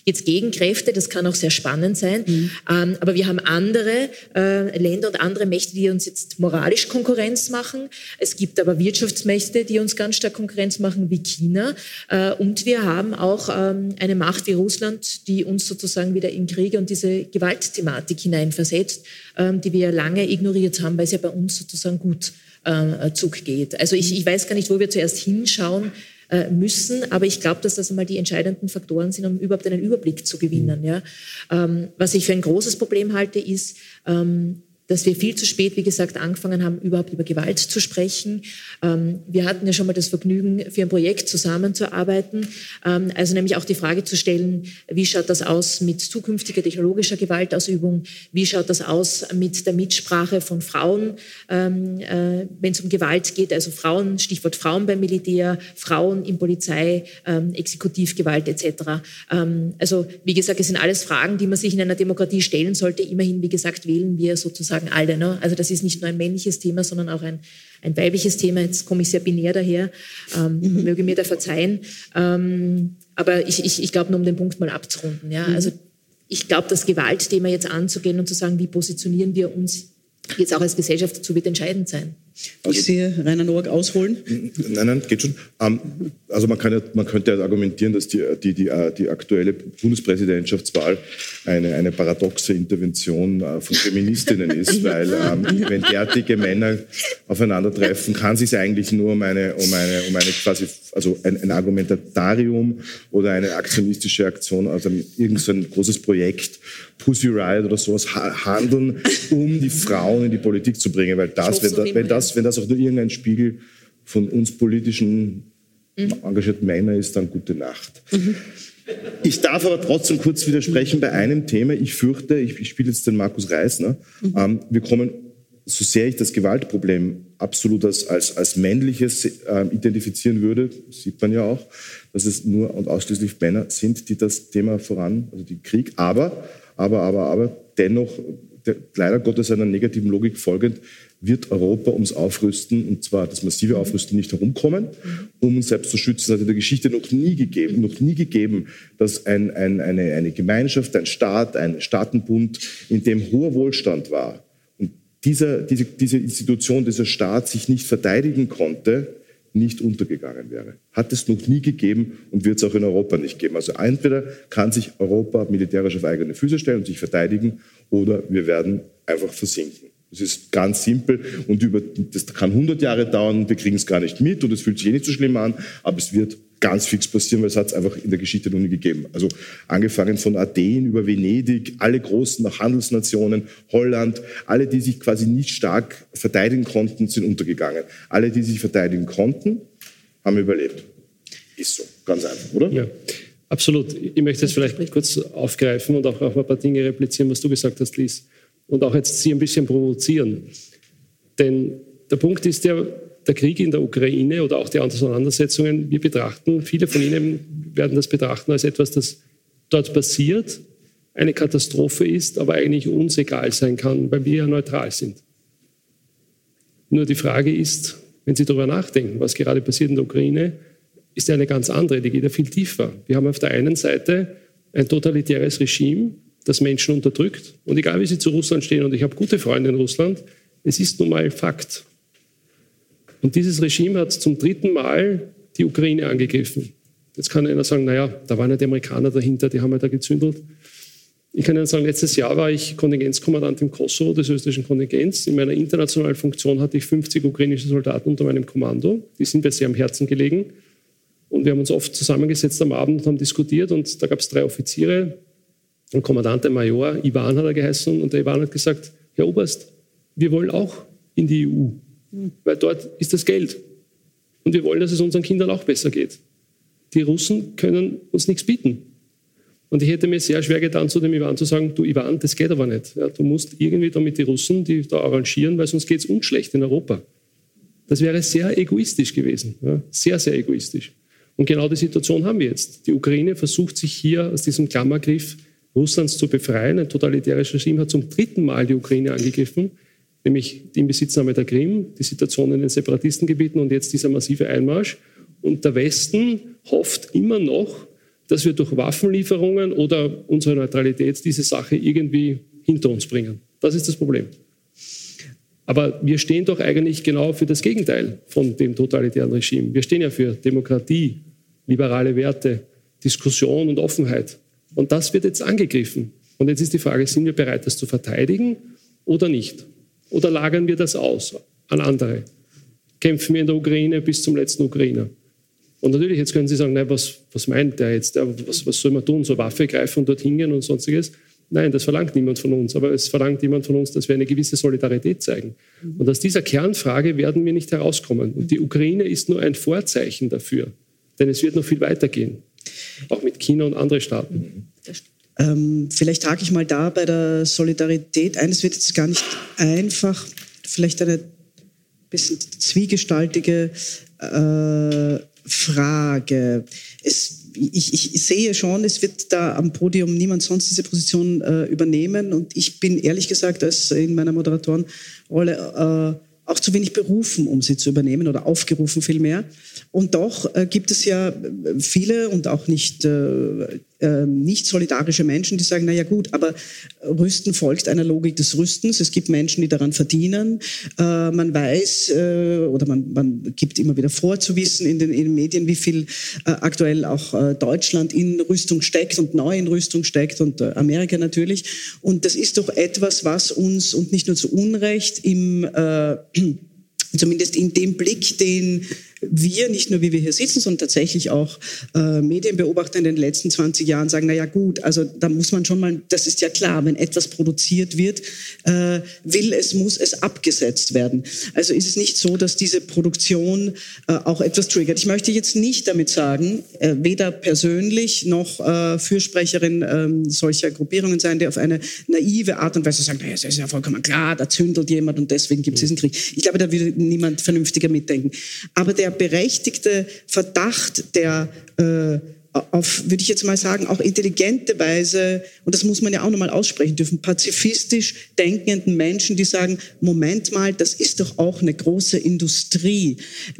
S6: jetzt Gegenkräfte, das kann auch sehr spannend sein, mhm. ähm, aber wir haben andere äh, Länder und andere Mächte, die uns jetzt moralisch Konkurrenz machen. Es gibt aber Wirtschaftsmächte, die uns ganz stark Konkurrenz machen, wie China. Äh, und wir haben auch ähm, eine Macht wie Russland, die uns sozusagen wieder in Kriege und diese Gewaltthematik hineinversetzt, ähm, die wir lange ignoriert haben, weil es ja bei uns sozusagen gut äh, Zug geht. Also ich, ich weiß gar nicht, wo wir zuerst hinschauen müssen, aber ich glaube, dass das einmal die entscheidenden Faktoren sind, um überhaupt einen Überblick zu gewinnen. Ja. Ähm, was ich für ein großes Problem halte, ist, ähm, dass wir viel zu spät, wie gesagt, angefangen haben, überhaupt über Gewalt zu sprechen. Ähm, wir hatten ja schon mal das Vergnügen, für ein Projekt zusammenzuarbeiten. Ähm, also nämlich auch die Frage zu stellen, wie schaut das aus mit zukünftiger technologischer Gewaltausübung? Wie schaut das aus mit der Mitsprache von Frauen, ähm, äh, wenn es um Gewalt geht? Also Frauen, Stichwort Frauen beim Militär, Frauen in Polizei, ähm, Exekutivgewalt et cetera. Ähm, also wie gesagt, es sind alles Fragen, die man sich in einer Demokratie stellen sollte. Immerhin, wie gesagt, wählen wir sozusagen alle. Ne? Also das ist nicht nur ein männliches Thema, sondern auch ein, ein weibliches Thema. Jetzt komme ich sehr binär daher, ähm, mhm. möge mir da verzeihen. Ähm, aber ich, ich, ich glaube, nur um den Punkt mal abzurunden. Ja? Mhm. Also ich glaube, das Gewaltthema jetzt anzugehen und zu sagen, wie positionieren wir uns jetzt auch als Gesellschaft dazu, wird entscheidend sein.
S5: Also, ich sehe Rainer Nowak ausholen.
S8: Nein, nein, geht schon. Um, also man, kann ja, man könnte ja argumentieren, dass die, die, die, die aktuelle Bundespräsidentschaftswahl eine, eine paradoxe Intervention von Feministinnen ist, weil ähm, wenn derartige Männer aufeinandertreffen, kann es sich eigentlich nur um eine, um eine, um eine quasi, also ein, ein Argumentarium oder eine aktionistische Aktion, also irgend so ein großes Projekt, Pussy Riot oder sowas handeln, um die Frauen in die Politik zu bringen, weil das, wenn, da, wenn das, wenn das auch nur irgendein Spiegel von uns politischen mhm. engagierten Männern ist, dann gute Nacht. Mhm. Ich darf aber trotzdem kurz widersprechen bei einem Thema. Ich fürchte, ich, ich spiele jetzt den Markus Reisner, mhm. ähm, wir kommen, so sehr ich das Gewaltproblem absolut als, als, als männliches äh, identifizieren würde, sieht man ja auch, dass es nur und ausschließlich Männer sind, die das Thema voran, also die Krieg, aber, aber, aber, aber dennoch, der, leider Gottes einer negativen Logik folgend, wird Europa ums Aufrüsten, und zwar das massive Aufrüsten, nicht herumkommen, um uns selbst zu schützen. Es hat in der Geschichte noch nie gegeben, noch nie gegeben, dass ein, ein, eine, eine Gemeinschaft, ein Staat, ein Staatenbund, in dem hoher Wohlstand war und dieser, diese, diese Institution, dieser Staat sich nicht verteidigen konnte, nicht untergegangen wäre. Hat es noch nie gegeben und wird es auch in Europa nicht geben. Also entweder kann sich Europa militärisch auf eigene Füße stellen und sich verteidigen, oder wir werden einfach versinken. Das ist ganz simpel und über, das kann hundert Jahre dauern, wir kriegen es gar nicht mit und es fühlt sich eh nicht so schlimm an, aber es wird ganz fix passieren, weil es hat es einfach in der Geschichte noch nie gegeben. Also angefangen von Athen über Venedig, alle großen Handelsnationen, Holland, alle, die sich quasi nicht stark verteidigen konnten, sind untergegangen. Alle, die sich verteidigen konnten, haben überlebt. Ist so, ganz einfach, oder?
S7: Ja, absolut. Ich möchte jetzt vielleicht kurz aufgreifen und auch auf ein paar Dinge replizieren, was du gesagt hast, Lies. Und auch jetzt Sie ein bisschen provozieren. Denn der Punkt ist ja, der Krieg in der Ukraine oder auch die Auseinandersetzungen, wir betrachten, viele von Ihnen werden das betrachten als etwas, das dort passiert, eine Katastrophe ist, aber eigentlich uns egal sein kann, weil wir ja neutral sind. Nur die Frage ist, wenn Sie darüber nachdenken, was gerade passiert in der Ukraine, ist ja eine ganz andere, die geht ja viel tiefer. Wir haben auf der einen Seite ein totalitäres Regime, das Menschen unterdrückt. Und egal, wie sie zu Russland stehen, und ich habe gute Freunde in Russland, es ist nun mal Fakt. Und dieses Regime hat zum dritten Mal die Ukraine angegriffen. Jetzt kann einer sagen, naja, da waren ja die Amerikaner dahinter, die haben ja da gezündelt. Ich kann Ihnen sagen, letztes Jahr war ich Kontingentskommandant im Kosovo des österreichischen Kontingents. In meiner internationalen Funktion hatte ich fünfzig ukrainische Soldaten unter meinem Kommando. Die sind mir sehr am Herzen gelegen. Und wir haben uns oft zusammengesetzt am Abend und haben diskutiert. Und da gab es drei Offiziere, ein Kommandant, ein Major, Ivan hat er geheißen, und der Ivan hat gesagt, Herr Oberst, wir wollen auch in die E U, weil dort ist das Geld. Und wir wollen, dass es unseren Kindern auch besser geht. Die Russen können uns nichts bieten. Und ich hätte mir sehr schwer getan, zu dem Ivan zu sagen, du Ivan, das geht aber nicht. Ja, du musst irgendwie da mit den Russen, die da arrangieren, weil sonst geht es uns schlecht in Europa. Das wäre sehr egoistisch gewesen, ja, sehr, sehr egoistisch. Und genau die Situation haben wir jetzt. Die Ukraine versucht sich hier aus diesem Klammergriff Russlands zu befreien. Ein totalitäres Regime hat zum dritten Mal die Ukraine angegriffen, nämlich die Inbesitznahme der Krim, die Situation in den Separatistengebieten und jetzt dieser massive Einmarsch. Und der Westen hofft immer noch, dass wir durch Waffenlieferungen oder unsere Neutralität diese Sache irgendwie hinter uns bringen. Das ist das Problem. Aber wir stehen doch eigentlich genau für das Gegenteil von dem totalitären Regime. Wir stehen ja für Demokratie, liberale Werte, Diskussion und Offenheit. Und das wird jetzt angegriffen. Und jetzt ist die Frage, sind wir bereit, das zu verteidigen oder nicht? Oder lagern wir das aus an andere? Kämpfen wir in der Ukraine bis zum letzten Ukrainer? Und natürlich, jetzt können Sie sagen, nein, was, was meint der jetzt? Was, was soll man tun? So Waffe greifen und dort hingehen und sonstiges? Nein, das verlangt niemand von uns. Aber es verlangt jemand von uns, dass wir eine gewisse Solidarität zeigen. Und aus dieser Kernfrage werden wir nicht herauskommen. Und die Ukraine ist nur ein Vorzeichen dafür. Denn es wird noch viel weitergehen. Auch mit China und anderen Staaten.
S5: Ähm, vielleicht hake ich mal da bei der Solidarität ein. Es wird jetzt gar nicht einfach, vielleicht eine bisschen zwiegestaltige äh, Frage. Es Ich, ich sehe schon, es wird da am Podium niemand sonst diese Position äh, übernehmen. Und ich bin ehrlich gesagt als in meiner Moderatorenrolle äh, auch zu wenig berufen, um sie zu übernehmen oder aufgerufen vielmehr. Und doch äh, gibt es ja viele und auch nicht, äh, äh, nicht solidarische Menschen, die sagen, na ja gut, aber Rüsten folgt einer Logik des Rüstens. Es gibt Menschen, die daran verdienen. Äh, man weiß äh, oder man, man gibt immer wieder vor zu wissen in den, in den Medien, wie viel äh, aktuell auch äh, Deutschland in Rüstung steckt und neu in Rüstung steckt und äh, Amerika natürlich. Und das ist doch etwas, was uns, und nicht nur zu Unrecht, im äh, zumindest in dem Blick, den wir, nicht nur wie wir hier sitzen, sondern tatsächlich auch äh, Medienbeobachter in den letzten zwanzig Jahren sagen, na ja gut, also da muss man schon mal, das ist ja klar, wenn etwas produziert wird, äh, will es, muss es abgesetzt werden. Also ist es nicht so, dass diese Produktion äh, auch etwas triggert. Ich möchte jetzt nicht damit sagen, äh, weder persönlich noch äh, Fürsprecherin äh, solcher Gruppierungen sein, die auf eine naive Art und Weise sagen, naja, es ist ja vollkommen klar, da zündelt jemand und deswegen gibt es diesen Krieg. Ich glaube, da würde niemand vernünftiger mitdenken. Aber der berechtigte Verdacht, der äh, auf, würde ich jetzt mal sagen, auch intelligente Weise, und das muss man ja auch nochmal aussprechen dürfen, pazifistisch denkenden Menschen, die sagen, Moment mal, das ist doch auch eine große Industrie.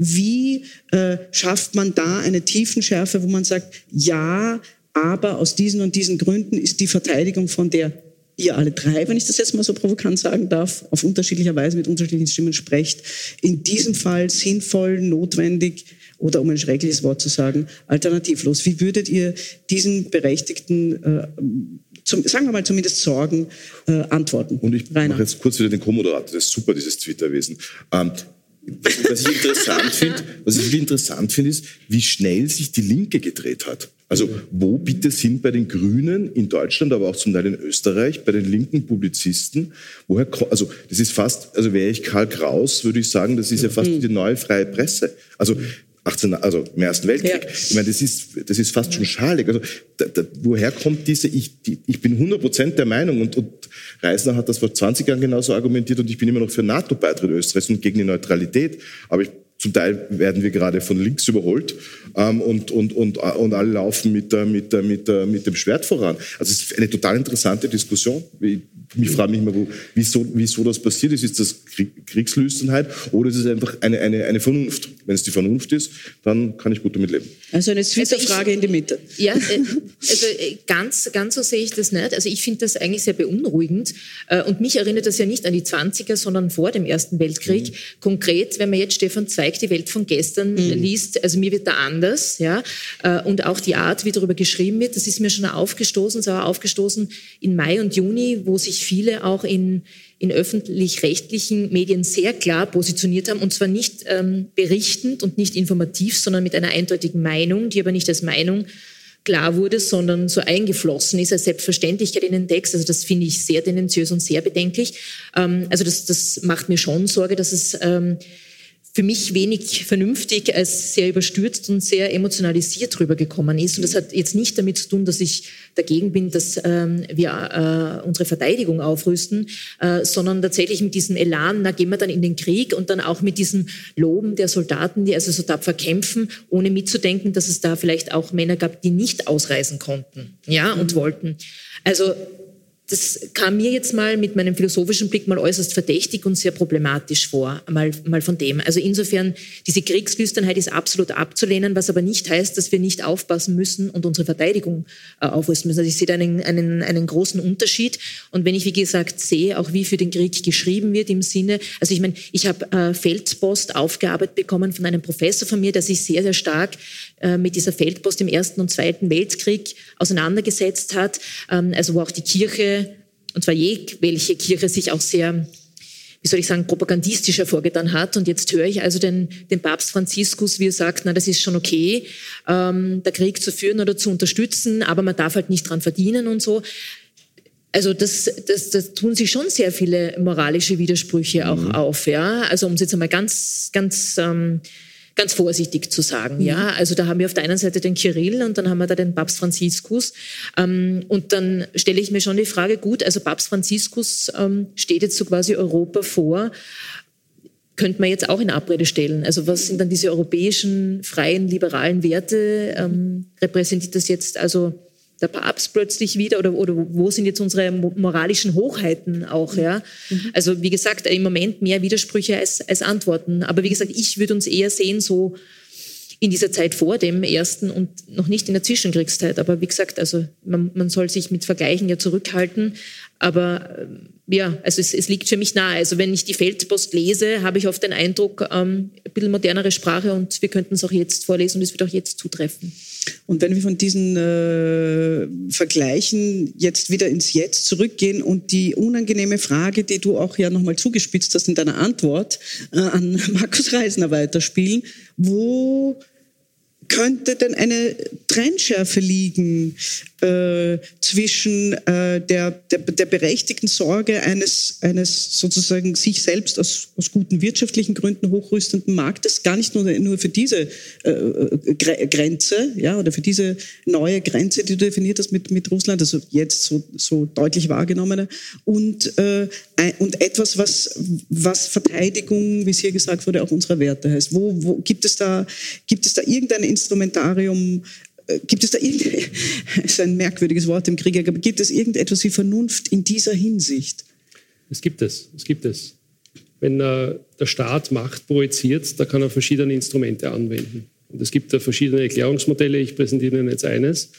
S5: Wie äh, schafft man da eine Tiefenschärfe, wo man sagt, ja, aber aus diesen und diesen Gründen ist die Verteidigung, von der ihr alle drei, wenn ich das jetzt mal so provokant sagen darf, auf unterschiedlicher Weise mit unterschiedlichen Stimmen sprecht, in diesem Fall sinnvoll, notwendig oder, um ein schreckliches Wort zu sagen, alternativlos. Wie würdet ihr diesen berechtigten, äh, zum, sagen wir mal zumindest Sorgen, äh, antworten?
S8: Und ich
S5: Rainer.
S8: mache jetzt kurz wieder den Co-Moderator. Das ist super, dieses Twitter-Wesen. Ähm, was, was ich interessant finde, was ich interessant finde, ist, wie schnell sich die Linke gedreht hat. Also wo bitte sind bei den Grünen in Deutschland, aber auch zum Teil in Österreich, bei den linken Publizisten, woher, also das ist fast, also wäre ich Karl Kraus, würde ich sagen, das ist ja fast die neue freie Presse. Also achtzehn, also im Ersten Weltkrieg. Ja. Ich meine, das ist, das ist fast schon schalig. Also da, da, woher kommt diese, ich, die, ich bin hundert Prozent der Meinung, und, und Reisner hat das vor zwanzig Jahren genauso argumentiert, und ich bin immer noch für NATO-Beitritt Österreichs und gegen die Neutralität, aber ich, zum Teil werden wir gerade von links überholt ähm, und, und, und, und alle laufen mit, der, mit, der, mit, der, mit dem Schwert voran. Also es ist eine total interessante Diskussion. Ich, ich frage mich immer, wo, wieso, wieso das passiert ist. Ist das Krieg, Kriegslüsternheit oder ist es einfach eine, eine, eine Vernunft? Wenn es die Vernunft ist, dann kann ich gut damit leben.
S5: Also eine Twitter-Frage in die Mitte.
S6: Ja, also ganz, ganz so sehe ich das nicht. Also ich finde das eigentlich sehr beunruhigend. Und mich erinnert das ja nicht an die zwanziger, sondern vor dem Ersten Weltkrieg. Mhm. Konkret, wenn man jetzt Stefan Zweig, die Welt von gestern, mhm. liest, also mir wird da anders. Ja, und auch die Art, wie darüber geschrieben wird, das ist mir schon aufgestoßen. Es war aufgestoßen in Mai und Juni, wo sich viele auch in, in öffentlich-rechtlichen Medien sehr klar positioniert haben, und zwar nicht ähm, berichtend und nicht informativ, sondern mit einer eindeutigen Meinung, die aber nicht als Meinung klar wurde, sondern so eingeflossen ist als Selbstverständlichkeit in den Text. Also das finde ich sehr tendenziös und sehr bedenklich. Ähm, also das, das macht mir schon Sorge, dass es ähm, für mich wenig vernünftig als sehr überstürzt und sehr emotionalisiert rübergekommen ist. Und das hat jetzt nicht damit zu tun, dass ich dagegen bin, dass ähm, wir äh, unsere Verteidigung aufrüsten, äh, sondern tatsächlich mit diesem Elan, na gehen wir dann in den Krieg, und dann auch mit diesem Loben der Soldaten, die also so tapfer kämpfen, ohne mitzudenken, dass es da vielleicht auch Männer gab, die nicht ausreisen konnten, ja, und mhm. wollten. Also das kam mir jetzt mal mit meinem philosophischen Blick mal äußerst verdächtig und sehr problematisch vor, mal, mal von dem. Also insofern, diese Kriegslüsternheit ist absolut abzulehnen, was aber nicht heißt, dass wir nicht aufpassen müssen und unsere Verteidigung äh, aufrüsten müssen. Also ich sehe da einen, einen, einen großen Unterschied. Und wenn ich, wie gesagt, sehe, auch wie für den Krieg geschrieben wird im Sinne, also ich meine, ich habe äh, Feldpost aufgearbeitet bekommen von einem Professor von mir, der sich sehr, sehr stark äh, mit dieser Feldpost im Ersten und Zweiten Weltkrieg auseinandergesetzt hat, ähm, also wo auch die Kirche, und zwar jegwelche Kirche, sich auch sehr, wie soll ich sagen, propagandistisch hervorgetan hat. Und jetzt höre ich also den, den Papst Franziskus, wie er sagt, na, das ist schon okay, ähm, der Krieg zu führen oder zu unterstützen, aber man darf halt nicht dran verdienen und so. Also das, das, das tun sich schon sehr viele moralische Widersprüche auch mhm. auf, ja. Also um es jetzt einmal ganz, ganz... Ähm, ganz vorsichtig zu sagen, ja. Also da haben wir auf der einen Seite den Kirill und dann haben wir da den Papst Franziskus. Ähm, und dann stelle ich mir schon die Frage, gut, also Papst Franziskus ähm, steht jetzt so quasi Europa vor, könnte man jetzt auch in Abrede stellen. Also was sind dann diese europäischen, freien, liberalen Werte? Ähm, repräsentiert das jetzt also der Papst plötzlich wieder oder, oder wo sind jetzt unsere moralischen Hochheiten auch, ja? Mhm. Also wie gesagt, im Moment mehr Widersprüche als, als Antworten. Aber wie gesagt, ich würde uns eher sehen so in dieser Zeit vor dem Ersten und noch nicht in der Zwischenkriegszeit. Aber wie gesagt, also man, man soll sich mit Vergleichen ja zurückhalten. Aber ja, also es, es liegt für mich nahe. Also wenn ich die Feldpost lese, habe ich oft den Eindruck, ähm, ein bisschen modernere Sprache und wir könnten es auch jetzt vorlesen und es wird auch jetzt zutreffen.
S5: Und wenn wir von diesen äh, Vergleichen jetzt wieder ins Jetzt zurückgehen und die unangenehme Frage, die du auch ja nochmal zugespitzt hast in deiner Antwort äh, an Markus Reisner weiterspielen, wo könnte denn eine Trennschärfe liegen äh, zwischen äh, der, der, der berechtigten Sorge eines, eines sozusagen sich selbst aus, aus guten wirtschaftlichen Gründen hochrüstenden Marktes, gar nicht nur, nur für diese äh, Grenze, ja, oder für diese neue Grenze, die du definiert hast mit, mit Russland, also jetzt so, so deutlich wahrgenommene, und, äh, und etwas, was, was Verteidigung, wie es hier gesagt wurde, auch unserer Werte heißt. Wo, wo gibt es da, gibt es da irgendeine Instrumentarium, gibt es da irgendein, das ist ein merkwürdiges Wort im Krieg, aber gibt es irgendetwas wie Vernunft in dieser Hinsicht?
S7: Es gibt es, es gibt es. Wenn äh, der Staat Macht projiziert, da kann er verschiedene Instrumente anwenden. Und es gibt da verschiedene Erklärungsmodelle, ich präsentiere Ihnen jetzt eines,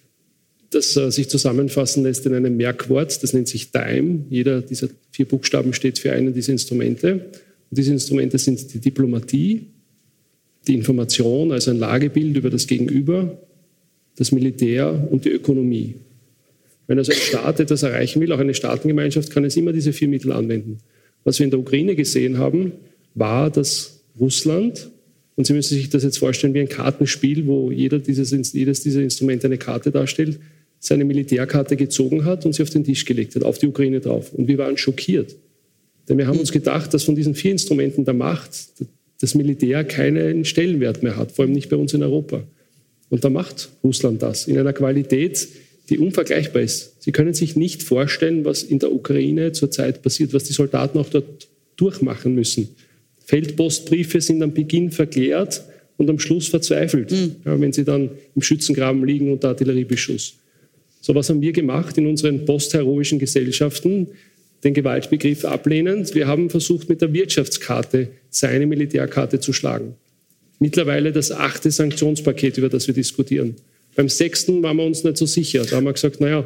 S7: das äh, sich zusammenfassen lässt in einem Merkwort, das nennt sich Dime. Jeder dieser vier Buchstaben steht für einen dieser Instrumente. Und diese Instrumente sind die Diplomatie, die Information, also ein Lagebild über das Gegenüber, das Militär und die Ökonomie. Wenn also ein Staat etwas erreichen will, auch eine Staatengemeinschaft, kann es immer diese vier Mittel anwenden. Was wir in der Ukraine gesehen haben, war, dass Russland, und Sie müssen sich das jetzt vorstellen wie ein Kartenspiel, wo jeder dieses, jedes dieser Instrumente eine Karte darstellt, seine Militärkarte gezogen hat und sie auf den Tisch gelegt hat, auf die Ukraine drauf. Und wir waren schockiert. Denn wir haben uns gedacht, dass von diesen vier Instrumenten der Macht das Militär keinen Stellenwert mehr hat, vor allem nicht bei uns in Europa. Und da macht Russland das in einer Qualität, die unvergleichbar ist. Sie können sich nicht vorstellen, was in der Ukraine zurzeit passiert, was die Soldaten auch dort durchmachen müssen. Feldpostbriefe sind am Beginn verklärt und am Schluss verzweifelt, mhm. ja, wenn sie dann im Schützengraben liegen unter Artilleriebeschuss. So was haben wir gemacht in unseren postheroischen Gesellschaften, den Gewaltbegriff ablehnend. Wir haben versucht, mit der Wirtschaftskarte seine Militärkarte zu schlagen. Mittlerweile das achte Sanktionspaket, über das wir diskutieren. Beim sechsten waren wir uns nicht so sicher. Da haben wir gesagt, naja,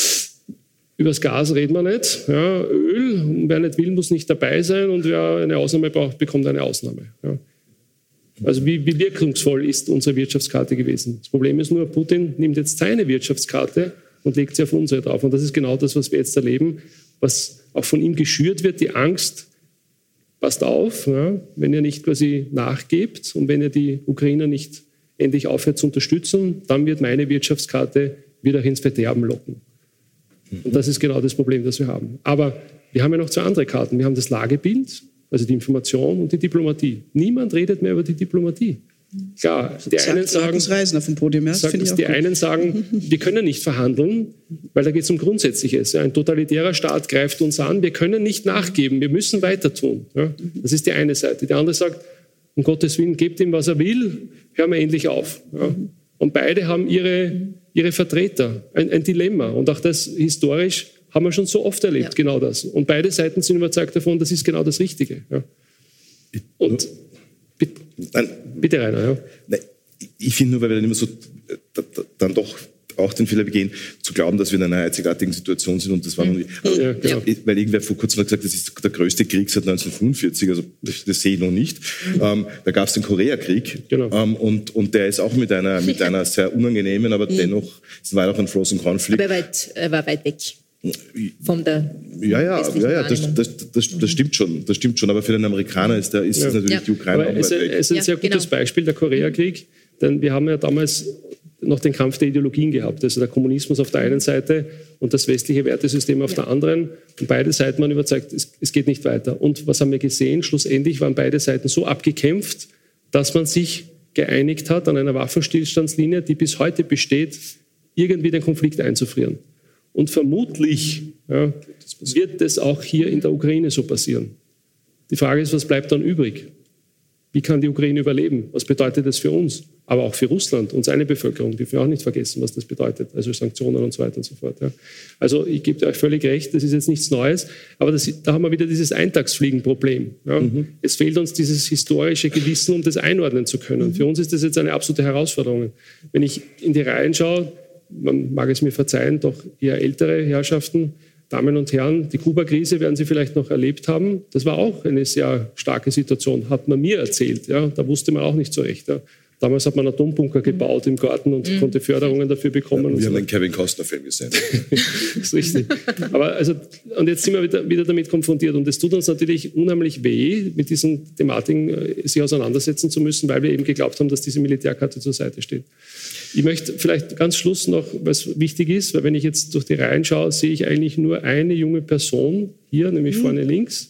S7: über das Gas reden wir nicht. Ja, Öl, und wer nicht will, muss nicht dabei sein. Und wer eine Ausnahme braucht, bekommt eine Ausnahme. Ja. Also wie, wie wirkungsvoll ist unsere Wirtschaftskarte gewesen? Das Problem ist nur, Putin nimmt jetzt seine Wirtschaftskarte und legt sie auf unsere drauf. Und das ist genau das, was wir jetzt erleben, was auch von ihm geschürt wird, die Angst, passt auf, ja, wenn ihr nicht quasi nachgebt und wenn ihr die Ukrainer nicht endlich aufhört zu unterstützen, dann wird meine Wirtschaftskarte wieder ins Verderben locken. Und das ist genau das Problem, das wir haben. Aber wir haben ja noch zwei andere Karten. Wir haben das Lagebild, also die Information und die Diplomatie. Niemand redet mehr über die Diplomatie. Klar, die einen sagen,
S5: Reisner vom Podium, ja, das
S7: sagen,
S5: ich auch
S7: die
S5: gut.
S7: einen sagen, wir können nicht verhandeln, weil da geht es um Grundsätzliches. Ein totalitärer Staat greift uns an, wir können nicht nachgeben, wir müssen weiter tun. Ja, das ist die eine Seite. Die andere sagt, um Gottes Willen, gebt ihm, was er will, hören wir endlich auf. Ja. Und beide haben ihre, ihre Vertreter, ein, ein Dilemma. Und auch das historisch haben wir schon so oft erlebt, ja. genau das. Und beide Seiten sind überzeugt davon, das ist genau das Richtige. Ja. Und bitte, bitte Rainer. Ja.
S8: Nein, ich finde nur, weil wir dann immer so dann doch auch den Fehler begehen, zu glauben, dass wir in einer einzigartigen Situation sind und das war mhm. noch nicht. Also, ja, genau. Weil irgendwer vor kurzem hat gesagt, das ist der größte Krieg seit neunzehnhundertfünfundvierzig, also das, das sehe ich noch nicht. Mhm. Ähm, da gab es den Koreakrieg genau. ähm, und, und der ist auch mit einer, mit einer sehr unangenehmen, aber mhm. dennoch, es war auch ein Frozen Conflict.
S6: Aber er war weit, er war weit weg von der
S8: Ja, ja, ja, ja das, das, das, das stimmt schon, das stimmt schon, aber für den Amerikaner ist, der, ist ja. das natürlich ja. die Ukraine
S7: aber auch es, weit weg. Es ist ein sehr ja, gutes genau. Beispiel, der Koreakrieg, denn wir haben ja damals noch den Kampf der Ideologien gehabt, also der Kommunismus auf der einen Seite und das westliche Wertesystem auf ja. der anderen. Und beide Seiten waren überzeugt, es, es geht nicht weiter. Und was haben wir gesehen? Schlussendlich waren beide Seiten so abgekämpft, dass man sich geeinigt hat an einer Waffenstillstandslinie, die bis heute besteht, irgendwie den Konflikt einzufrieren. Und vermutlich ja, wird das auch hier in der Ukraine so passieren. Die Frage ist, was bleibt dann übrig? Wie kann die Ukraine überleben? Was bedeutet das für uns? Aber auch für Russland und seine Bevölkerung, dürfen wir auch nicht vergessen, was das bedeutet, also Sanktionen und so weiter und so fort. Ja. Also ich gebe euch völlig recht, das ist jetzt nichts Neues, aber das, da haben wir wieder dieses Eintagsfliegenproblem. Ja. Mhm. Es fehlt uns dieses historische Gewissen, um das einordnen zu können. Mhm. Für uns ist das jetzt eine absolute Herausforderung. Wenn ich in die Reihen schaue, man mag es mir verzeihen, doch eher ältere Herrschaften, Damen und Herren, die Kuba-Krise werden Sie vielleicht noch erlebt haben. Das war auch eine sehr starke Situation, hat man mir erzählt. Ja. Da wusste man auch nicht so recht. Ja. Damals hat man Atombunker gebaut im Garten und mhm. konnte Förderungen dafür bekommen. Ja,
S8: wir
S7: und
S8: haben
S7: so.
S8: einen Kevin Costner-Film gesehen.
S7: Das ist richtig. Aber also, und jetzt sind wir wieder, wieder damit konfrontiert. Und es tut uns natürlich unheimlich weh, mit diesen Thematiken äh, sich auseinandersetzen zu müssen, weil wir eben geglaubt haben, dass diese Militärkarte zur Seite steht. Ich möchte vielleicht ganz Schluss noch, was wichtig ist, weil wenn ich jetzt durch die Reihen schaue, sehe ich eigentlich nur eine junge Person hier, nämlich mhm. vorne links.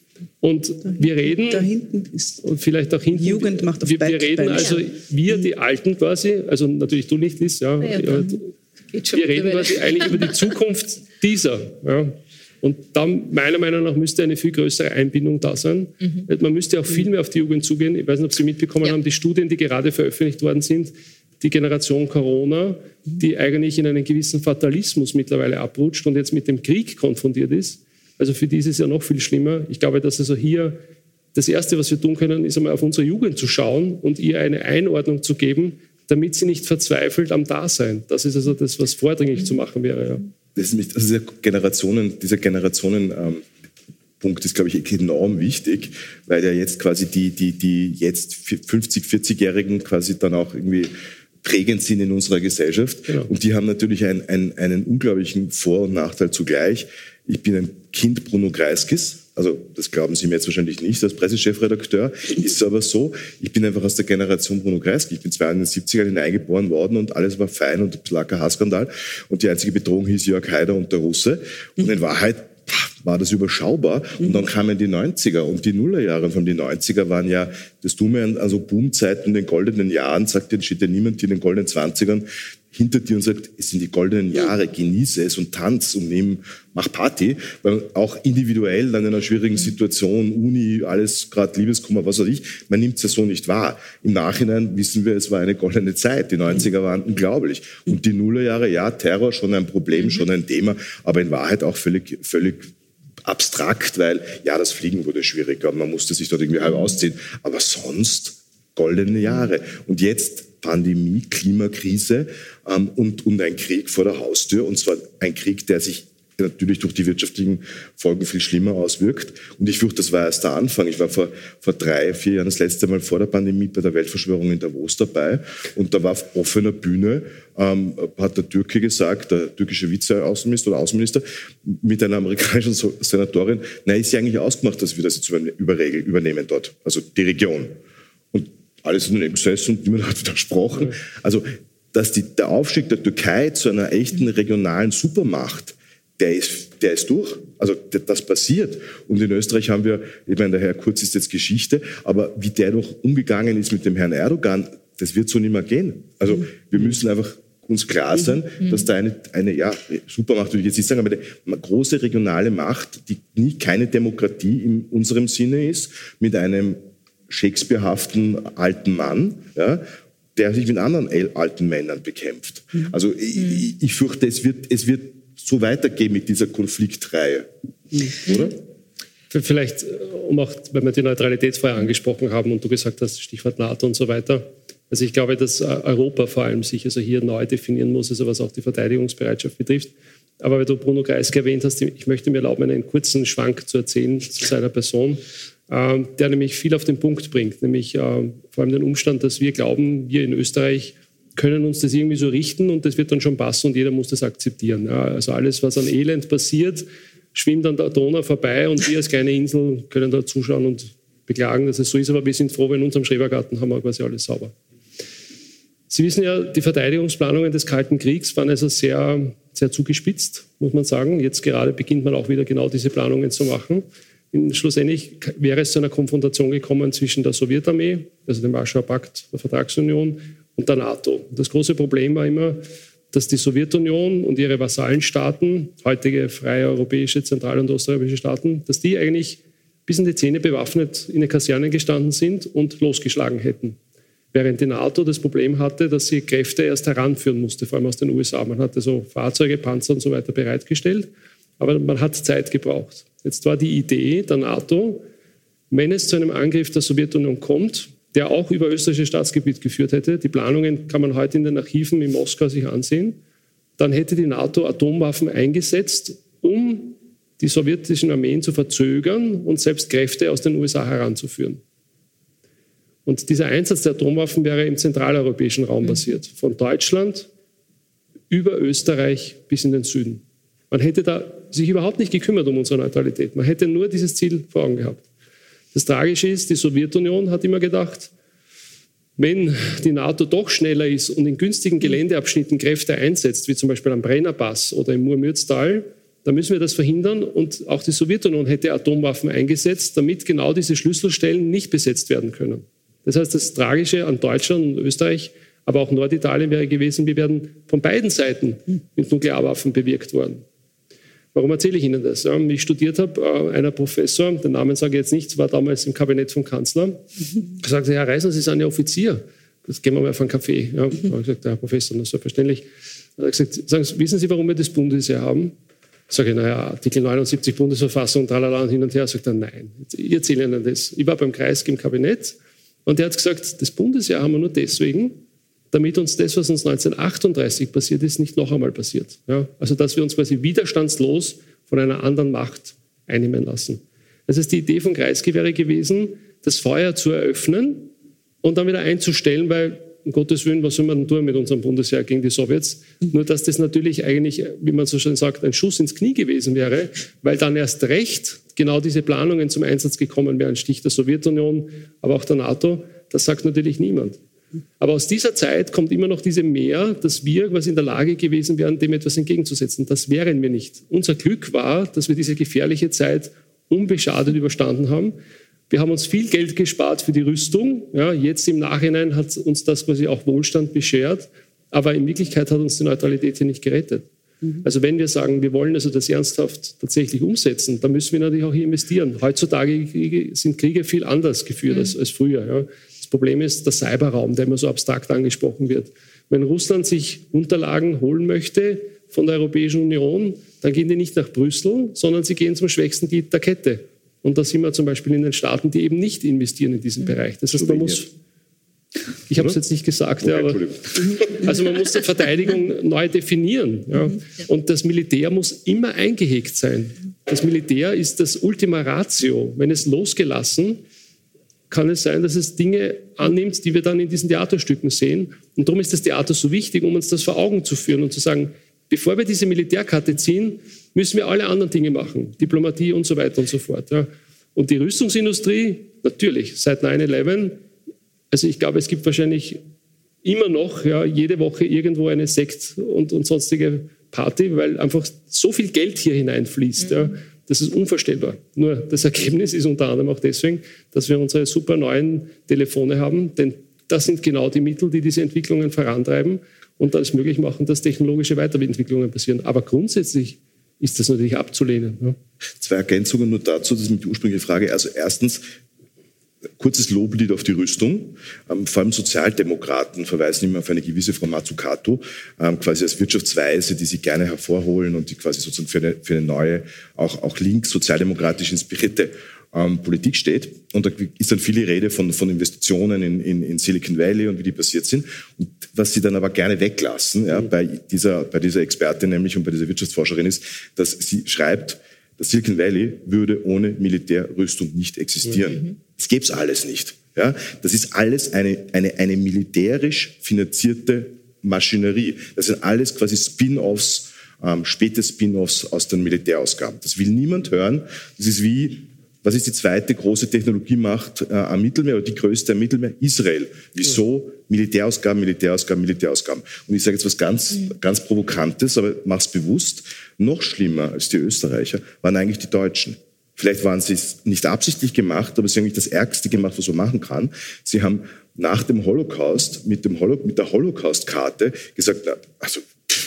S7: Und da wir reden,
S5: da hinten ist
S7: und vielleicht auch hinten,
S5: Jugend macht auf
S7: wir, wir reden also, wir, die Alten quasi, also natürlich du nicht, Liz, ja, ja, ja wir reden quasi eigentlich über die Zukunft dieser. Ja. Und dann, meiner Meinung nach, müsste eine viel größere Einbindung da sein. Mhm. Man müsste auch viel mehr auf die Jugend zugehen. Ich weiß nicht, ob Sie mitbekommen ja. haben, die Studien, die gerade veröffentlicht worden sind, die Generation Corona, die eigentlich in einen gewissen Fatalismus mittlerweile abrutscht und jetzt mit dem Krieg konfrontiert ist. Also für die ist es ja noch viel schlimmer. Ich glaube, dass also hier das Erste, was wir tun können, ist einmal auf unsere Jugend zu schauen und ihr eine Einordnung zu geben, damit sie nicht verzweifelt am Dasein. Das ist also das, was vordringlich zu machen wäre. Ja.
S8: Das ist nicht, also dieser Generationen, dieser Generationen ähm, Punkt ist, glaube ich, enorm wichtig, weil ja jetzt quasi die, die, die jetzt fünfzig-, vierzig-Jährigen quasi dann auch irgendwie prägend sind in unserer Gesellschaft. Genau. Und die haben natürlich ein, ein, einen unglaublichen Vor- und Nachteil zugleich. Ich bin ein Kind Bruno Kreiskys, also das glauben Sie mir jetzt wahrscheinlich nicht, als Pressechefredakteur, ist aber so, ich bin einfach aus der Generation Bruno Kreisky, ich bin zwar in den siebzigern hineingeboren worden und alles war fein und ein bisschen ein Hassskandal und die einzige Bedrohung hieß Jörg Haider und der Russe und in Wahrheit war das überschaubar. Und dann kamen die neunziger und die Nullerjahre. Und von die neunziger waren ja das Dumme, also Boomzeiten in den goldenen Jahren, sagt dir, steht ja niemand hier in den goldenen Zwanzigern hinter dir und sagt, es sind die goldenen Jahre, genieße es und tanz und nimm, mach Party. Weil auch individuell dann in einer schwierigen Situation, Uni, alles gerade Liebeskummer, was weiß ich, man nimmt es ja so nicht wahr. Im Nachhinein wissen wir, es war eine goldene Zeit. Die neunziger waren unglaublich. Und die Nullerjahre, ja, Terror schon ein Problem, schon ein Thema, aber in Wahrheit auch völlig, völlig abstrakt, weil ja, das Fliegen wurde schwieriger und man musste sich dort irgendwie halb ausziehen. Aber sonst goldene Jahre. Und jetzt Pandemie, Klimakrise ähm, und, und ein Krieg vor der Haustür. Und zwar ein Krieg, der sich natürlich durch die wirtschaftlichen Folgen viel schlimmer auswirkt. Und ich fürchte, das war erst der Anfang. Ich war vor, vor drei, vier Jahren das letzte Mal vor der Pandemie bei der Weltverschwörung in Davos dabei. Und da war auf offener Bühne, ähm, hat der Türke gesagt, der türkische Vize-Außenminister oder Außenminister, mit einer amerikanischen Senatorin, na, ist ja eigentlich ausgemacht, dass wir das jetzt übernehmen dort, also die Region. Und alle sind daneben gesessen und niemand hat widersprochen. Also, dass die, der Aufstieg der Türkei zu einer echten regionalen Supermacht, der ist, der ist durch. Also das passiert. Und in Österreich haben wir, ich meine, der Herr Kurz ist jetzt Geschichte, aber wie der doch umgegangen ist mit dem Herrn Erdogan, das wird so nicht mehr gehen. Also wir müssen einfach uns klar sein, dass da eine, eine ja, Supermacht, würde ich jetzt nicht sagen, aber eine große regionale Macht, die nie keine Demokratie in unserem Sinne ist, mit einem Shakespeare-haften alten Mann, ja, der sich mit anderen alten Männern bekämpft. Also ich, ich fürchte, es wird, es wird so weitergehen mit dieser Konfliktreihe, oder?
S7: Vielleicht, um auch, weil wir die Neutralitätsfrage angesprochen haben und du gesagt hast, Stichwort NATO und so weiter. Also ich glaube, dass Europa vor allem sich also hier neu definieren muss, also was auch die Verteidigungsbereitschaft betrifft. Aber weil du Bruno Kreisky erwähnt hast, ich möchte mir erlauben, einen kurzen Schwank zu erzählen zu seiner Person, der nämlich viel auf den Punkt bringt, nämlich vor allem den Umstand, dass wir glauben, wir in Österreich können uns das irgendwie so richten und das wird dann schon passen und jeder muss das akzeptieren. Also alles, was an Elend passiert, schwimmt an der Donau vorbei und wir als kleine Insel können da zuschauen und beklagen, dass es so ist. Aber wir sind froh, in unserem Schrebergarten haben wir quasi alles sauber. Sie wissen ja, die Verteidigungsplanungen des Kalten Kriegs waren also sehr, sehr zugespitzt, muss man sagen. Jetzt gerade beginnt man auch wieder genau diese Planungen zu machen. In, schlussendlich wäre es zu einer Konfrontation gekommen zwischen der Sowjetarmee, also dem Warschauer Pakt, der Vertragsunion, und der NATO. Das große Problem war immer, dass die Sowjetunion und ihre Vasallenstaaten, heutige freie europäische, zentral- und osteuropäische Staaten, dass die eigentlich bis in die Zähne bewaffnet in den Kasernen gestanden sind und losgeschlagen hätten. Während die NATO das Problem hatte, dass sie Kräfte erst heranführen musste, vor allem aus den U S A. Man hatte so Fahrzeuge, Panzer und so weiter bereitgestellt, aber man hat Zeit gebraucht. Jetzt war die Idee der NATO, wenn es zu einem Angriff der Sowjetunion kommt, der auch über österreichisches Staatsgebiet geführt hätte, die Planungen kann man heute in den Archiven in Moskau sich ansehen, dann hätte die NATO Atomwaffen eingesetzt, um die sowjetischen Armeen zu verzögern und selbst Kräfte aus den U S A heranzuführen. Und dieser Einsatz der Atomwaffen wäre im zentraleuropäischen Raum basiert, von Deutschland über Österreich bis in den Süden. Man hätte da sich überhaupt nicht gekümmert um unsere Neutralität. Man hätte nur dieses Ziel vor Augen gehabt. Das Tragische ist, die Sowjetunion hat immer gedacht, wenn die NATO doch schneller ist und in günstigen Geländeabschnitten Kräfte einsetzt, wie zum Beispiel am Brennerpass oder im Murmürztal, dann müssen wir das verhindern. Und auch die Sowjetunion hätte Atomwaffen eingesetzt, damit genau diese Schlüsselstellen nicht besetzt werden können. Das heißt, das Tragische an Deutschland und Österreich, aber auch Norditalien wäre gewesen, wir wären von beiden Seiten mit Nuklearwaffen bewirkt worden. Warum erzähle ich Ihnen das? Ja, wie ich studiert habe, einer Professor, den Namen sage ich jetzt nicht, war damals im Kabinett vom Kanzler, er sagte, Herr Reisner, Sie sind ja Offizier, das gehen wir mal auf einen Kaffee. Ja, da habe ich gesagt, Herr Professor, das ist selbstverständlich. Er hat gesagt, sagen Sie, wissen Sie, warum wir das Bundesheer haben? Sage ich, naja, Artikel neunundsiebzig Bundesverfassung, tralala und hin und her. Sagt er, nein, ich erzähle Ihnen das. Ich war beim Kreisky im Kabinett und der hat gesagt, das Bundesheer haben wir nur deswegen, damit uns das, was uns neunzehnhundertachtunddreißig passiert ist, nicht noch einmal passiert. Ja? Also, dass wir uns quasi widerstandslos von einer anderen Macht einnehmen lassen. Das heißt, die Idee von Kreisky wäre gewesen, das Feuer zu eröffnen und dann wieder einzustellen, weil, um Gottes Willen, was soll man denn tun mit unserem Bundesheer gegen die Sowjets? Nur, dass das natürlich eigentlich, wie man so schön sagt, ein Schuss ins Knie gewesen wäre, weil dann erst recht genau diese Planungen zum Einsatz gekommen wären, Stich der Sowjetunion, aber auch der NATO. Das sagt natürlich niemand. Aber aus dieser Zeit kommt immer noch diese Mehr, dass wir quasi in der Lage gewesen wären, dem etwas entgegenzusetzen. Das wären wir nicht. Unser Glück war, dass wir diese gefährliche Zeit unbeschadet überstanden haben. Wir haben uns viel Geld gespart für die Rüstung. Ja, jetzt im Nachhinein hat uns das quasi auch Wohlstand beschert. Aber in Wirklichkeit hat uns die Neutralität hier nicht gerettet. Mhm. Also wenn wir sagen, wir wollen also das ernsthaft tatsächlich umsetzen, dann müssen wir natürlich auch hier investieren. Heutzutage sind Kriege viel anders geführt mhm. als, als früher. Ja. Das Problem ist der Cyberraum, der immer so abstrakt angesprochen wird. Wenn Russland sich Unterlagen holen möchte von der Europäischen Union, dann gehen die nicht nach Brüssel, sondern sie gehen zum schwächsten Glied der Kette. Und da sind wir zum Beispiel in den Staaten, die eben nicht investieren in diesen Bereich. Das heißt, man muss... Ich habe es jetzt nicht gesagt, okay, ja, aber also man muss die Verteidigung neu definieren. Ja. Und das Militär muss immer eingehegt sein. Das Militär ist das Ultima Ratio. Wenn es losgelassen, kann es sein, dass es Dinge annimmt, die wir dann in diesen Theaterstücken sehen. Und darum ist das Theater so wichtig, um uns das vor Augen zu führen und zu sagen, bevor wir diese Militärkarte ziehen, müssen wir alle anderen Dinge machen. Diplomatie und so weiter und so fort. Ja. Und die Rüstungsindustrie, natürlich, seit neun elf, also ich glaube, es gibt wahrscheinlich immer noch ja, jede Woche irgendwo eine Sekt- und, und sonstige Party, weil einfach so viel Geld hier hineinfließt. Mhm. Ja. Das ist unvorstellbar. Nur das Ergebnis ist unter anderem auch deswegen, dass wir unsere super neuen Telefone haben, denn das sind genau die Mittel, die diese Entwicklungen vorantreiben und das möglich machen, dass technologische Weiterentwicklungen passieren. Aber grundsätzlich ist das natürlich abzulehnen. Ja.
S8: Zwei Ergänzungen nur dazu, das ist die ursprüngliche Frage. Also erstens, kurzes Loblied auf die Rüstung. Ähm, vor allem Sozialdemokraten verweisen immer auf eine gewisse Frau Mazzucato, ähm, quasi als Wirtschaftsweise, die sie gerne hervorholen und die quasi sozusagen für eine, für eine neue, auch, auch links sozialdemokratisch inspirierte ähm, Politik steht. Und da ist dann viele Rede von, von Investitionen in, in, in Silicon Valley und wie die passiert sind. Und was sie dann aber gerne weglassen, ja, bei dieser, bei dieser Expertin nämlich und bei dieser Wirtschaftsforscherin ist, dass sie schreibt, das Silicon Valley würde ohne Militärrüstung nicht existieren. Mhm. Das gäbe es alles nicht. Ja? Das ist alles eine, eine, eine militärisch finanzierte Maschinerie. Das sind alles quasi Spin-offs, ähm, späte Spin-offs aus den Militärausgaben. Das will niemand hören. Das ist wie, was ist die zweite große Technologiemacht äh, am Mittelmeer oder die größte am Mittelmeer? Israel. Wieso? Militärausgaben, Militärausgaben, Militärausgaben. Und ich sage jetzt was ganz, mhm. ganz Provokantes, aber mach's bewusst. Noch schlimmer als die Österreicher waren eigentlich die Deutschen. Vielleicht waren sie es nicht absichtlich gemacht, aber sie haben eigentlich das Ärgste gemacht, was man machen kann. Sie haben nach dem Holocaust mit, dem Holo- mit der Holocaust-Karte gesagt, na, also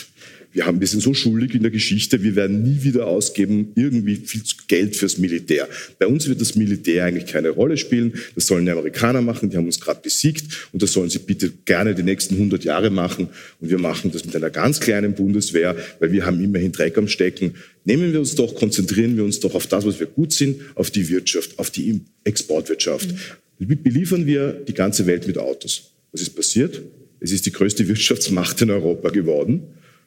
S8: wir haben, wir sind so schuldig in der Geschichte, wir werden nie wieder ausgeben irgendwie viel Geld fürs Militär. Bei uns wird das Militär eigentlich keine Rolle spielen. Das sollen die Amerikaner machen, die haben uns gerade besiegt und das sollen sie bitte gerne die nächsten hundert Jahre machen. Und wir machen das mit einer ganz kleinen Bundeswehr, weil wir haben immerhin Dreck am Stecken. Nehmen wir uns doch, konzentrieren wir uns doch auf das, was wir gut sind, auf die Wirtschaft, auf die Exportwirtschaft. Mhm. Beliefern wir die ganze Welt mit Autos. Was ist passiert? Es ist die größte Wirtschaftsmacht in Europa geworden.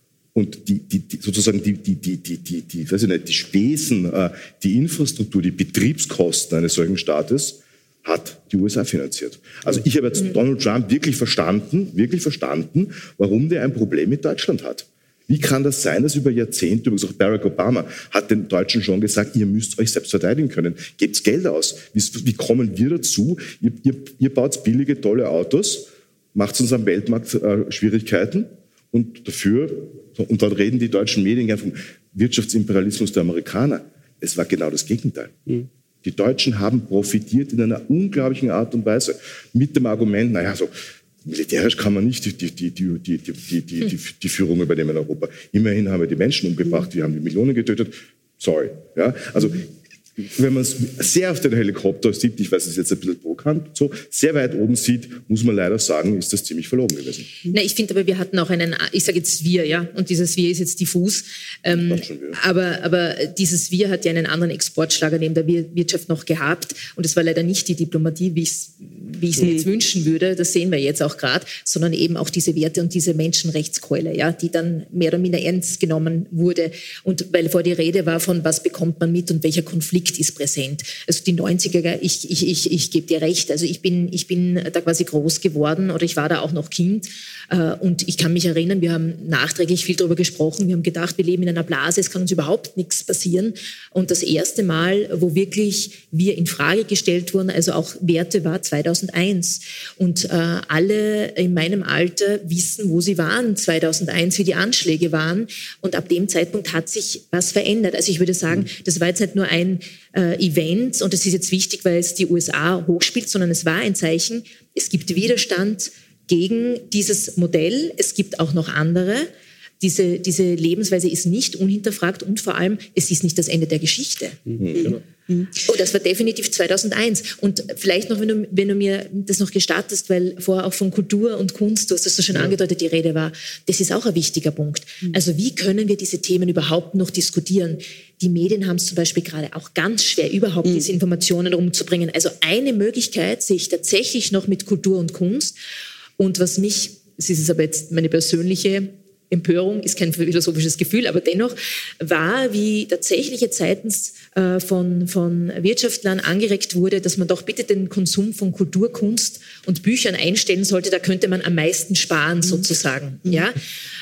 S8: Und die, die, die, sozusagen die, die, die, die, die, die, weiß ich nicht, die Spesen, äh, die Infrastruktur, die Betriebskosten eines solchen Staates hat die U S A finanziert. Also ich habe jetzt Donald Trump wirklich verstanden, wirklich verstanden, warum der ein Problem mit Deutschland hat. Wie kann das sein, dass über Jahrzehnte, übrigens auch Barack Obama hat den Deutschen schon gesagt, ihr müsst euch selbst verteidigen können, gebt Geld aus. Wie, wie kommen wir dazu? Ihr, ihr, ihr baut billige, tolle Autos, macht uns am Weltmarkt äh, Schwierigkeiten und dafür, und dann reden die deutschen Medien gern vom Wirtschaftsimperialismus der Amerikaner. Es war genau das Gegenteil. Mhm. Die Deutschen haben profitiert in einer unglaublichen Art und Weise mit dem Argument, naja, so militärisch kann man nicht die, die, die, die, die, die, die, die, die Führung übernehmen in Europa. Immerhin haben wir die Menschen umgebracht, wir haben die Millionen getötet. Sorry. Ja? Also, wenn man es sehr auf den Helikopter sieht, ich weiß, es ist jetzt ein bisschen provokant, so sehr weit oben sieht, muss man leider sagen, ist das ziemlich verlogen gewesen.
S6: Na, ich finde aber, wir hatten auch einen, ich sage jetzt wir, ja, und dieses wir ist jetzt diffus, ähm, aber, aber dieses wir hat ja einen anderen Exportschlager neben der Wirtschaft noch gehabt und es war leider nicht die Diplomatie, wie ich es wie ich es mir jetzt wünschen würde, das sehen wir jetzt auch gerade, sondern eben auch diese Werte und diese Menschenrechtskeule, ja, die dann mehr oder minder ernst genommen wurde. Und weil vor die Rede war von, was bekommt man mit und welcher Konflikt ist präsent. Also die neunziger, ich, ich, ich, ich gebe dir recht, also ich bin, ich bin da quasi groß geworden oder ich war da auch noch Kind und ich kann mich erinnern, wir haben nachträglich viel darüber gesprochen, wir haben gedacht, wir leben in einer Blase, es kann uns überhaupt nichts passieren. Und das erste Mal, wo wirklich wir in Frage gestellt wurden, also auch Werte, war zweitausendeins. Und äh, alle in meinem Alter wissen, wo sie waren zweitausendeins, wie die Anschläge waren. Und ab dem Zeitpunkt hat sich was verändert. Also ich würde sagen, das war jetzt nicht nur ein äh, Event und das ist jetzt wichtig, weil es die U S A hochspielt, sondern es war ein Zeichen, es gibt Widerstand gegen dieses Modell. Es gibt auch noch andere. Diese, diese Lebensweise ist nicht unhinterfragt und vor allem, es ist nicht das Ende der Geschichte. Mhm, genau. Mhm. Oh, das war definitiv zweitausendeins. Und vielleicht noch, wenn du, wenn du mir das noch gestattest, weil vorher auch von Kultur und Kunst, du hast das so schön ja. angedeutet, die Rede war, das ist auch ein wichtiger Punkt. Mhm. Also wie können wir diese Themen überhaupt noch diskutieren? Die Medien haben es zum Beispiel gerade auch ganz schwer, überhaupt mhm. diese Informationen rumzubringen. Also eine Möglichkeit sehe ich tatsächlich noch mit Kultur und Kunst. Und was mich, das ist aber jetzt meine persönliche Empörung, ist kein philosophisches Gefühl, aber dennoch war, wie tatsächlich jetzt seitens äh, von, von Wirtschaftlern angeregt wurde, dass man doch bitte den Konsum von Kultur, Kunst und Büchern einstellen sollte, da könnte man am meisten sparen, mhm. sozusagen. Mhm. Ja?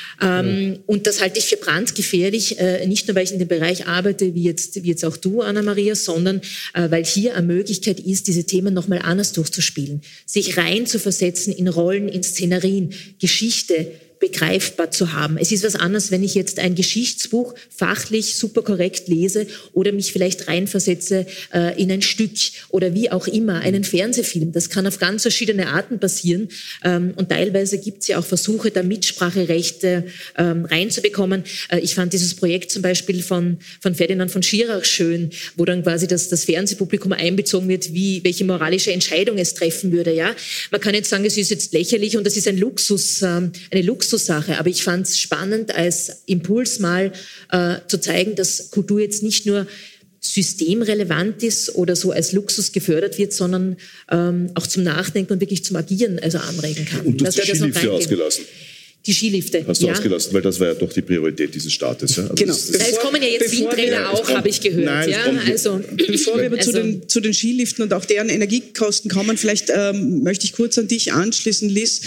S6: Ähm, und das halte ich für brandgefährlich, äh, nicht nur, weil ich in dem Bereich arbeite, wie jetzt, wie jetzt auch du, Anna-Maria, sondern äh, weil hier eine Möglichkeit ist, diese Themen nochmal anders durchzuspielen, sich rein zu versetzen in Rollen, in Szenarien, Geschichte, begreifbar zu haben. Es ist was anderes, wenn ich jetzt ein Geschichtsbuch fachlich super korrekt lese oder mich vielleicht reinversetze äh, in ein Stück oder wie auch immer, einen Fernsehfilm. Das kann auf ganz verschiedene Arten passieren. Ähm, und teilweise gibt es ja auch Versuche, da Mitspracherechte ähm, reinzubekommen. Äh, ich fand dieses Projekt zum Beispiel von, von Ferdinand von Schirach schön, wo dann quasi das, das Fernsehpublikum einbezogen wird, wie, welche moralische Entscheidung es treffen würde. Ja? Man kann jetzt sagen, es ist jetzt lächerlich und das ist ein Luxus, ähm, eine Luxus Sache, aber ich fand es spannend, als Impuls mal äh, zu zeigen, dass Kultur jetzt nicht nur systemrelevant ist oder so als Luxus gefördert wird, sondern ähm, auch zum Nachdenken und wirklich zum Agieren also anregen kann.
S8: Und du hast die Skilifte ausgelassen.
S6: Die Skilifte,
S8: Hast du
S6: ja.
S8: ausgelassen, weil das war ja doch die Priorität dieses Staates. Ja? Also
S5: genau.
S8: Das, das
S6: es kommen ja jetzt Windräder auch, habe ich gehört. Nein, ja, also,
S5: bevor wir aber
S6: also,
S5: zu, den, zu den Skiliften und auch deren Energiekosten kommen, vielleicht ähm, möchte ich kurz an dich anschließen, Liz.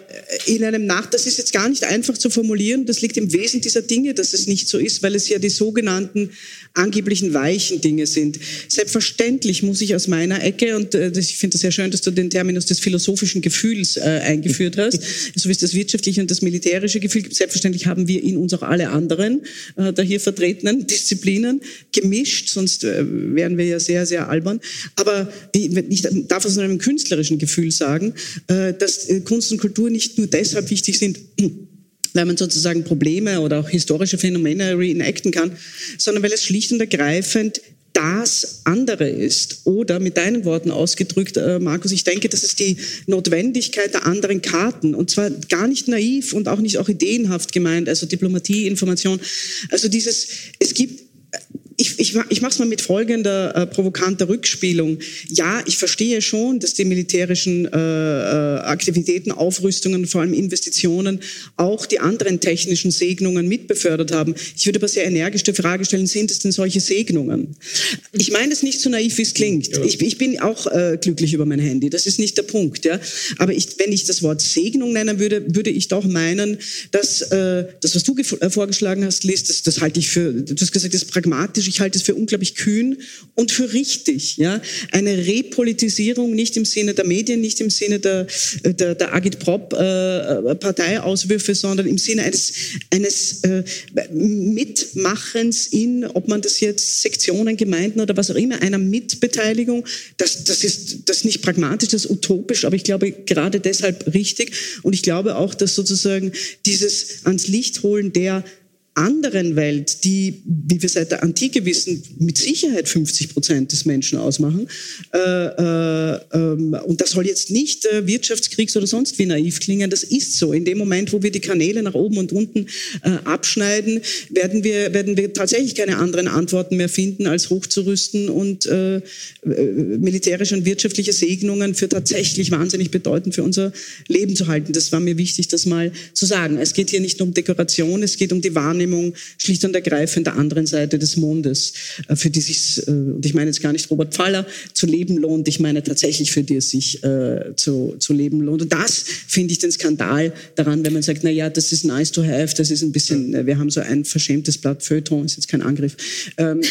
S5: In einem Nach, das ist jetzt gar nicht einfach zu formulieren, das liegt im Wesen dieser Dinge, dass es nicht so ist, weil es ja die sogenannten angeblichen weichen Dinge sind. Selbstverständlich muss ich aus meiner Ecke, und äh, ich finde es sehr schön, dass du den Terminus des philosophischen Gefühls äh, eingeführt hast, so wie es das wirtschaftliche und das militärische Gefühl gibt. Selbstverständlich haben wir in uns auch alle anderen äh, da hier vertretenen Disziplinen gemischt, sonst äh, wären wir ja sehr, sehr albern. Aber ich, ich darf aus einem künstlerischen Gefühl sagen, äh, dass äh, Kunst und Kultur nicht nur deshalb wichtig sind, weil man sozusagen Probleme oder auch historische Phänomene reenacten kann, sondern weil es schlicht und ergreifend das andere ist. Oder mit deinen Worten ausgedrückt, äh, Markus, ich denke, das ist die Notwendigkeit der anderen Karten. Und zwar gar nicht naiv und auch nicht auch ideenhaft gemeint, also Diplomatie, Information. Also dieses, es gibt, Ich, ich, ich mache es mal mit folgender äh, provokanter Rückspielung. Ja, ich verstehe schon, dass die militärischen äh, Aktivitäten, Aufrüstungen, vor allem Investitionen, auch die anderen technischen Segnungen mitbefördert haben. Ich würde aber sehr energisch die Frage stellen, sind es denn solche Segnungen? Ich meine es nicht so naiv, wie es klingt. Ja. Ich, ich bin auch äh, glücklich über mein Handy, das ist nicht der Punkt. Ja? Aber ich, wenn ich das Wort Segnung nennen würde, würde ich doch meinen, dass äh, das, was du äh, vorgeschlagen hast, Liz, das, das halte ich für, du hast gesagt, das ist pragmatisch. Ich halte es für unglaublich kühn und für richtig. Ja? Eine Repolitisierung, nicht im Sinne der Medien, nicht im Sinne der, der, der Agitprop-Parteiauswürfe, äh, sondern im Sinne eines, eines äh, Mitmachens in, ob man das jetzt Sektionen, Gemeinden oder was auch immer, einer Mitbeteiligung. Das, das ist das ist nicht pragmatisch, das ist utopisch, aber ich glaube gerade deshalb richtig. Und ich glaube auch, dass sozusagen dieses ans Licht holen der anderen Welt, die, wie wir seit der Antike wissen, mit Sicherheit fünfzig Prozent des Menschen ausmachen. Äh, äh, ähm, und das soll jetzt nicht äh, Wirtschaftskriegs- oder sonst wie naiv klingen. Das ist so. In dem Moment, wo wir die Kanäle nach oben und unten äh, abschneiden, werden wir, werden wir tatsächlich keine anderen Antworten mehr finden, als hochzurüsten und äh, militärische und wirtschaftliche Segnungen für tatsächlich wahnsinnig bedeutend für unser Leben zu halten. Das war mir wichtig, das mal zu sagen. Es geht hier nicht nur um Dekoration, es geht um die Wahrnehmung schlicht und ergreifend der anderen Seite des Mondes, für die sich, und ich meine jetzt gar nicht Robert Pfaller, zu leben lohnt, ich meine tatsächlich für die es sich äh, zu, zu leben lohnt. Und das finde ich den Skandal daran, wenn man sagt, na ja, das ist nice to have, das ist ein bisschen, wir haben so ein verschämtes Blatt Feuilleton, ist jetzt kein Angriff. Ähm,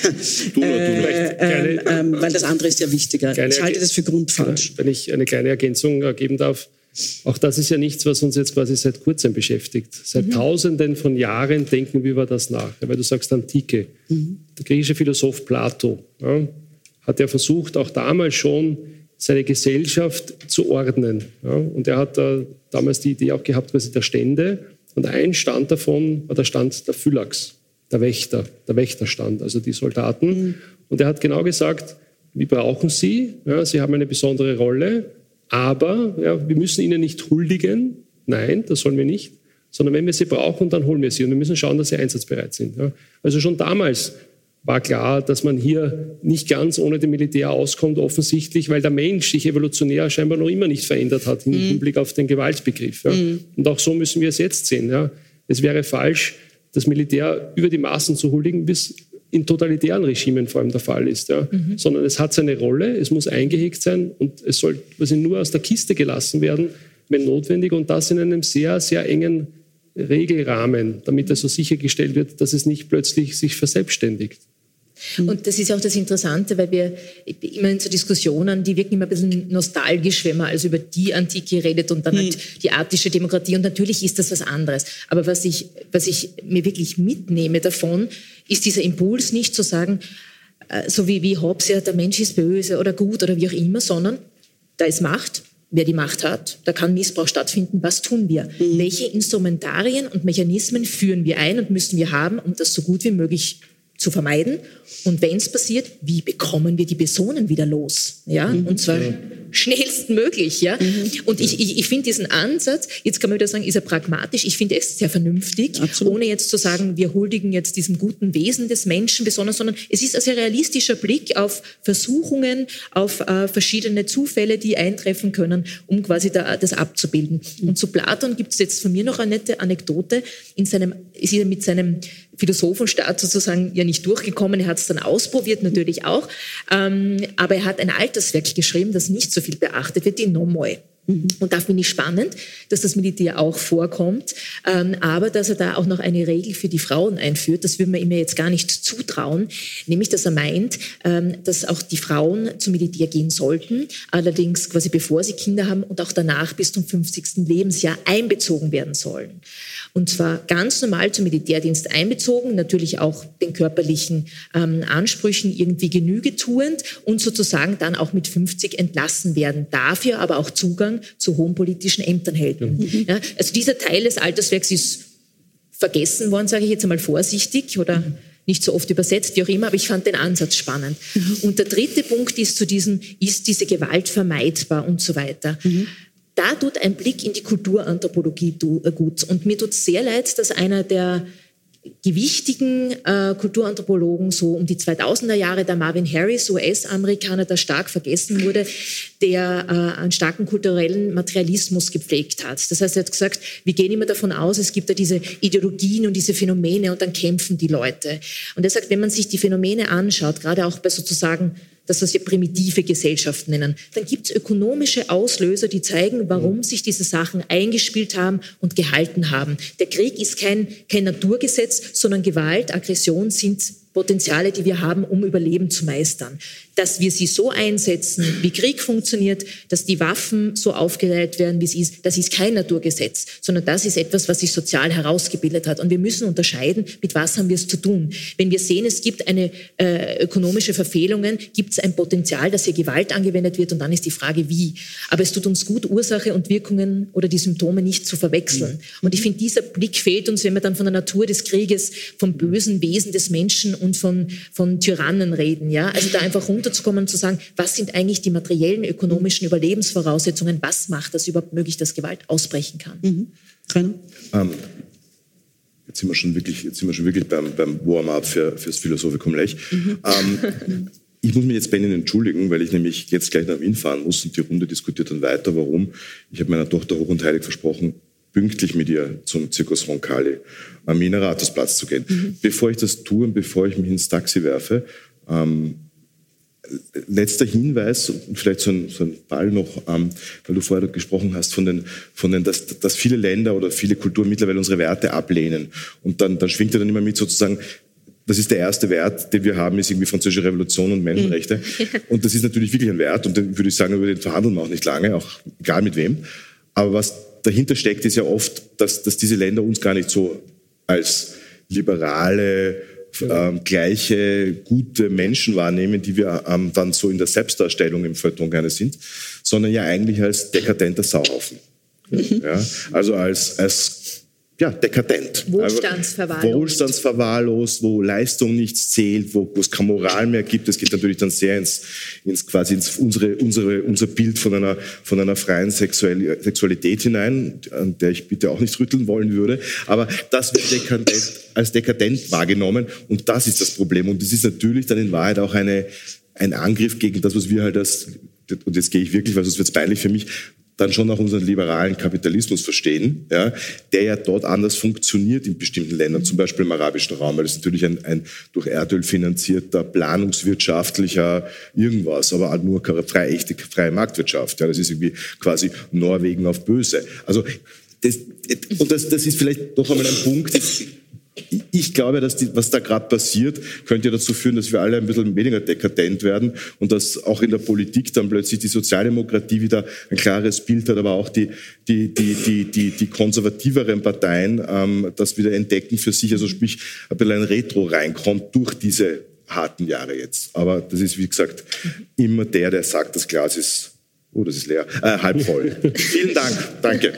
S7: du,
S5: äh, äh, ähm, weil das andere ist ja wichtiger. Ich halte das für grundfalsch.
S7: Wenn ich eine kleine Ergänzung geben darf, auch das ist ja nichts, was uns jetzt quasi seit kurzem beschäftigt. Seit mhm. Tausenden von Jahren denken wir über das nach. Weil du sagst Antike. Mhm. Der griechische Philosoph Plato ja, hat ja versucht, auch damals schon seine Gesellschaft zu ordnen. Ja. Und er hat äh, damals die Idee auch gehabt, quasi der Stände. Und ein Stand davon war der Stand der Phylax, der Wächter, der Wächterstand, also die Soldaten. Mhm. Und er hat genau gesagt, wir brauchen sie, ja, sie haben eine besondere Rolle. Aber ja, wir müssen ihnen nicht huldigen, nein, das sollen wir nicht, sondern wenn wir sie brauchen, dann holen wir sie. Und wir müssen schauen, dass sie einsatzbereit sind. Ja. Also schon damals war klar, dass man hier nicht ganz ohne dem Militär auskommt, offensichtlich, weil der Mensch sich evolutionär scheinbar noch immer nicht verändert hat im mhm. Hinblick auf den Gewaltbegriff. Ja. Mhm. Und auch so müssen wir es jetzt sehen. Ja. Es wäre falsch, das Militär über die Maßen zu huldigen, bis in totalitären Regimen vor allem der Fall ist. Ja. Mhm. Sondern es hat seine Rolle, es muss eingehegt sein und es soll quasi nur aus der Kiste gelassen werden, wenn notwendig, und das in einem sehr, sehr engen Regelrahmen, damit also sichergestellt wird, dass es nicht plötzlich sich verselbstständigt.
S6: Und das ist auch das Interessante, weil wir immer in so Diskussionen, die wirken immer ein bisschen nostalgisch, wenn man also über die Antike redet und dann halt die attische Demokratie. Und natürlich ist das was anderes. Aber was ich, was ich mir wirklich mitnehme davon, ist dieser Impuls, nicht zu sagen, so wie, wie Hobbes, ja, der Mensch ist böse oder gut oder wie auch immer, sondern da ist Macht. Wer die Macht hat, da kann Missbrauch stattfinden. Was tun wir? Mhm. Welche Instrumentarien und Mechanismen führen wir ein und müssen wir haben, um das so gut wie möglich zu vermeiden? Und wenn es passiert, wie bekommen wir die Personen wieder los? Ja, mhm. und zwar ja. schnellstmöglich. Ja, mhm. und ich, ich, ich finde diesen Ansatz, jetzt kann man wieder sagen, ist er pragmatisch. Ich finde es sehr vernünftig, Absolut. ohne jetzt zu sagen, wir huldigen jetzt diesem guten Wesen des Menschen besonders, sondern es ist ein sehr realistischer Blick auf Versuchungen, auf äh, verschiedene Zufälle, die eintreffen können, um quasi da, das abzubilden. Mhm. Und zu Platon gibt es jetzt von mir noch eine nette Anekdote. In seinem, ist er mit seinem Philosophenstaat sozusagen ja nicht durchgekommen. Er hat es dann ausprobiert, natürlich auch. Ähm, aber er hat ein Alterswerk geschrieben, das nicht so viel beachtet wird, die Nomoi. Mhm. Und da finde ich spannend, dass das Militär auch vorkommt, ähm, aber dass er da auch noch eine Regel für die Frauen einführt. Das würde man ihm jetzt gar nicht zutrauen, nämlich dass er meint, ähm, dass auch die Frauen zum Militär gehen sollten, allerdings quasi bevor sie Kinder haben und auch danach bis zum fünfzigsten Lebensjahr einbezogen werden sollen. Und zwar ganz normal zum Militärdienst einbezogen, natürlich auch den körperlichen ähm, Ansprüchen irgendwie Genüge tuend und sozusagen dann auch mit fünfzig entlassen werden. Dafür aber auch Zugang zu hohen politischen Ämtern hätten. Mhm. Ja, also dieser Teil des Alterswerks ist vergessen worden, sage ich jetzt einmal vorsichtig, oder mhm. nicht so oft übersetzt, wie auch immer, aber ich fand den Ansatz spannend. Mhm. Und der dritte Punkt ist zu diesem, ist diese Gewalt vermeidbar und so weiter. Mhm. Da tut ein Blick in die Kulturanthropologie gut. Und mir tut es sehr leid, dass einer der gewichtigen äh, Kulturanthropologen so um die zweitausender Jahre, der Marvin Harris, U S-Amerikaner, der stark vergessen wurde, der äh, einen starken kulturellen Materialismus gepflegt hat. Das heißt, er hat gesagt, wir gehen immer davon aus, es gibt ja diese Ideologien und diese Phänomene und dann kämpfen die Leute. Und er sagt, wenn man sich die Phänomene anschaut, gerade auch bei sozusagen das, was wir primitive Gesellschaften nennen, dann gibt es ökonomische Auslöser, die zeigen, warum sich diese Sachen eingespielt haben und gehalten haben. Der Krieg ist kein, kein Naturgesetz, sondern Gewalt, Aggression sind Potenziale, die wir haben, um Überleben zu meistern. Dass wir sie so einsetzen, wie Krieg funktioniert, dass die Waffen so aufgereiht werden, wie es ist, das ist kein Naturgesetz, sondern das ist etwas, was sich sozial herausgebildet hat. Und wir müssen unterscheiden, mit was haben wir es zu tun. Wenn wir sehen, es gibt eine äh, ökonomische Verfehlungen, gibt es ein Potenzial, dass hier Gewalt angewendet wird, und dann ist die Frage, wie. Aber es tut uns gut, Ursache und Wirkungen oder die Symptome nicht zu verwechseln. Mhm. Und ich finde, dieser Blick fehlt uns, wenn wir dann von der Natur des Krieges, vom bösen Wesen des Menschen und von, von Tyrannen reden. Ja? Also da einfach runterzukommen und zu sagen, was sind eigentlich die materiellen, ökonomischen Überlebensvoraussetzungen, was macht das überhaupt möglich, dass Gewalt ausbrechen kann.
S5: Mhm.
S8: Ähm, jetzt sind wir schon wirklich, jetzt sind wir schon wirklich beim, beim Warm-up für, fürs Philosophikum Lech. Mhm. Ähm, ich muss mich jetzt bei Ihnen entschuldigen, weil ich nämlich jetzt gleich nach Wien fahren muss, und die Runde diskutiert dann weiter, warum. Ich habe meiner Tochter hoch und heilig versprochen, pünktlich mit ihr zum Circus Roncalli am Wiener Rathausplatz zu gehen. Mhm. Bevor ich das tue und bevor ich mich ins Taxi werfe, ähm, letzter Hinweis, und vielleicht so ein, so ein Ball noch, ähm, weil du vorher gesprochen hast, von den, von den, dass, dass viele Länder oder viele Kulturen mittlerweile unsere Werte ablehnen. Und dann, dann schwingt er dann immer mit sozusagen, das ist der erste Wert, den wir haben, ist irgendwie Französische Revolution und Menschenrechte. Mhm. Und das ist natürlich wirklich ein Wert, und den würde ich sagen, über den verhandeln wir auch nicht lange, auch egal mit wem. Aber was dahinter steckt, ist ja oft, dass, dass diese Länder uns gar nicht so als liberale, ähm, gleiche, gute Menschen wahrnehmen, die wir ähm, dann so in der Selbstdarstellung im Feuilleton gerne sind, sondern ja eigentlich als dekadenter Sauhaufen. Mhm. Ja, also als, als ja, dekadent.
S6: Wohlstandsverwahrlost.
S8: Wohlstandsverwahrlost, wo Leistung nichts zählt, wo, wo es keine Moral mehr gibt. Das geht natürlich dann sehr ins, ins quasi ins unsere, unsere, unser Bild von einer, von einer freien Sexuell, Sexualität hinein, an der ich bitte auch nicht rütteln wollen würde. Aber das wird dekadent, als dekadent wahrgenommen, und das ist das Problem. Und das ist natürlich dann in Wahrheit auch eine, ein Angriff gegen das, was wir halt als, und jetzt gehe ich wirklich, weil sonst wird es peinlich für mich, dann schon auch unseren liberalen Kapitalismus verstehen, ja, der ja dort anders funktioniert in bestimmten Ländern, zum Beispiel im arabischen Raum, weil es natürlich ein, ein durch Erdöl finanzierter, planungswirtschaftlicher irgendwas, aber halt nur frei, echte freie Marktwirtschaft. Ja, das ist irgendwie quasi Norwegen auf Böse. Also das, und das, das ist vielleicht noch einmal ein Punkt. Ich glaube, dass die, was da gerade passiert, könnte dazu führen, dass wir alle ein bisschen weniger dekadent werden und dass auch in der Politik dann plötzlich die Sozialdemokratie wieder ein klares Bild hat, aber auch die, die, die, die, die, die konservativeren Parteien ähm, das wieder entdecken für sich, also sprich ein bisschen ein Retro reinkommt durch diese harten Jahre jetzt. Aber das ist, wie gesagt, immer der, der sagt, das Glas ist, oh, das ist leer, äh, halb voll. Vielen Dank, danke.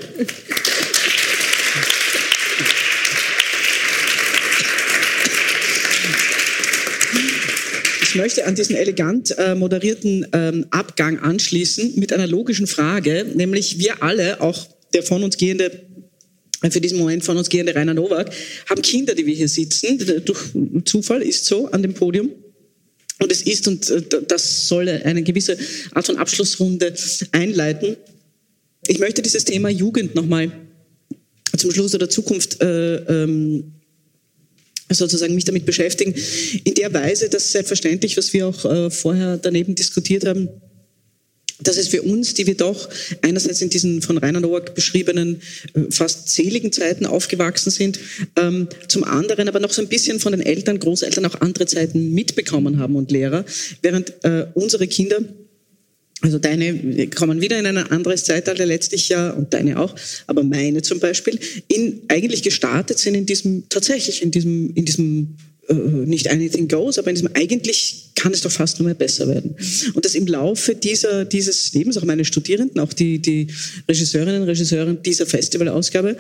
S5: Ich möchte an diesen elegant äh, moderierten ähm, Abgang anschließen mit einer logischen Frage, nämlich wir alle, auch der von uns gehende, für diesen Moment von uns gehende Rainer Nowak, haben Kinder, die wir hier sitzen. Durch Zufall ist so an dem Podium. Und es ist, und das soll eine gewisse Art von Abschlussrunde einleiten. Ich möchte dieses Thema Jugend nochmal zum Schluss oder Zukunft äh, ähm, sozusagen mich damit beschäftigen, in der Weise, dass selbstverständlich, was wir auch äh, vorher daneben diskutiert haben, dass es für uns, die wir doch einerseits in diesen von Rainer Nowak beschriebenen äh, fast seligen Zeiten aufgewachsen sind, ähm, zum anderen aber noch so ein bisschen von den Eltern, Großeltern auch andere Zeiten mitbekommen haben und Lehrer, während äh, unsere Kinder, also deine kommen wieder in ein anderes Zeitalter letztlich ja und deine auch, aber meine zum Beispiel, in, eigentlich gestartet sind in diesem, tatsächlich in diesem, in diesem äh, nicht anything goes, aber in diesem eigentlich kann es doch fast nur mehr besser werden. Und dass im Laufe dieser, dieses Lebens, auch meine Studierenden, auch die, die Regisseurinnen und Regisseure dieser Festivalausgabe,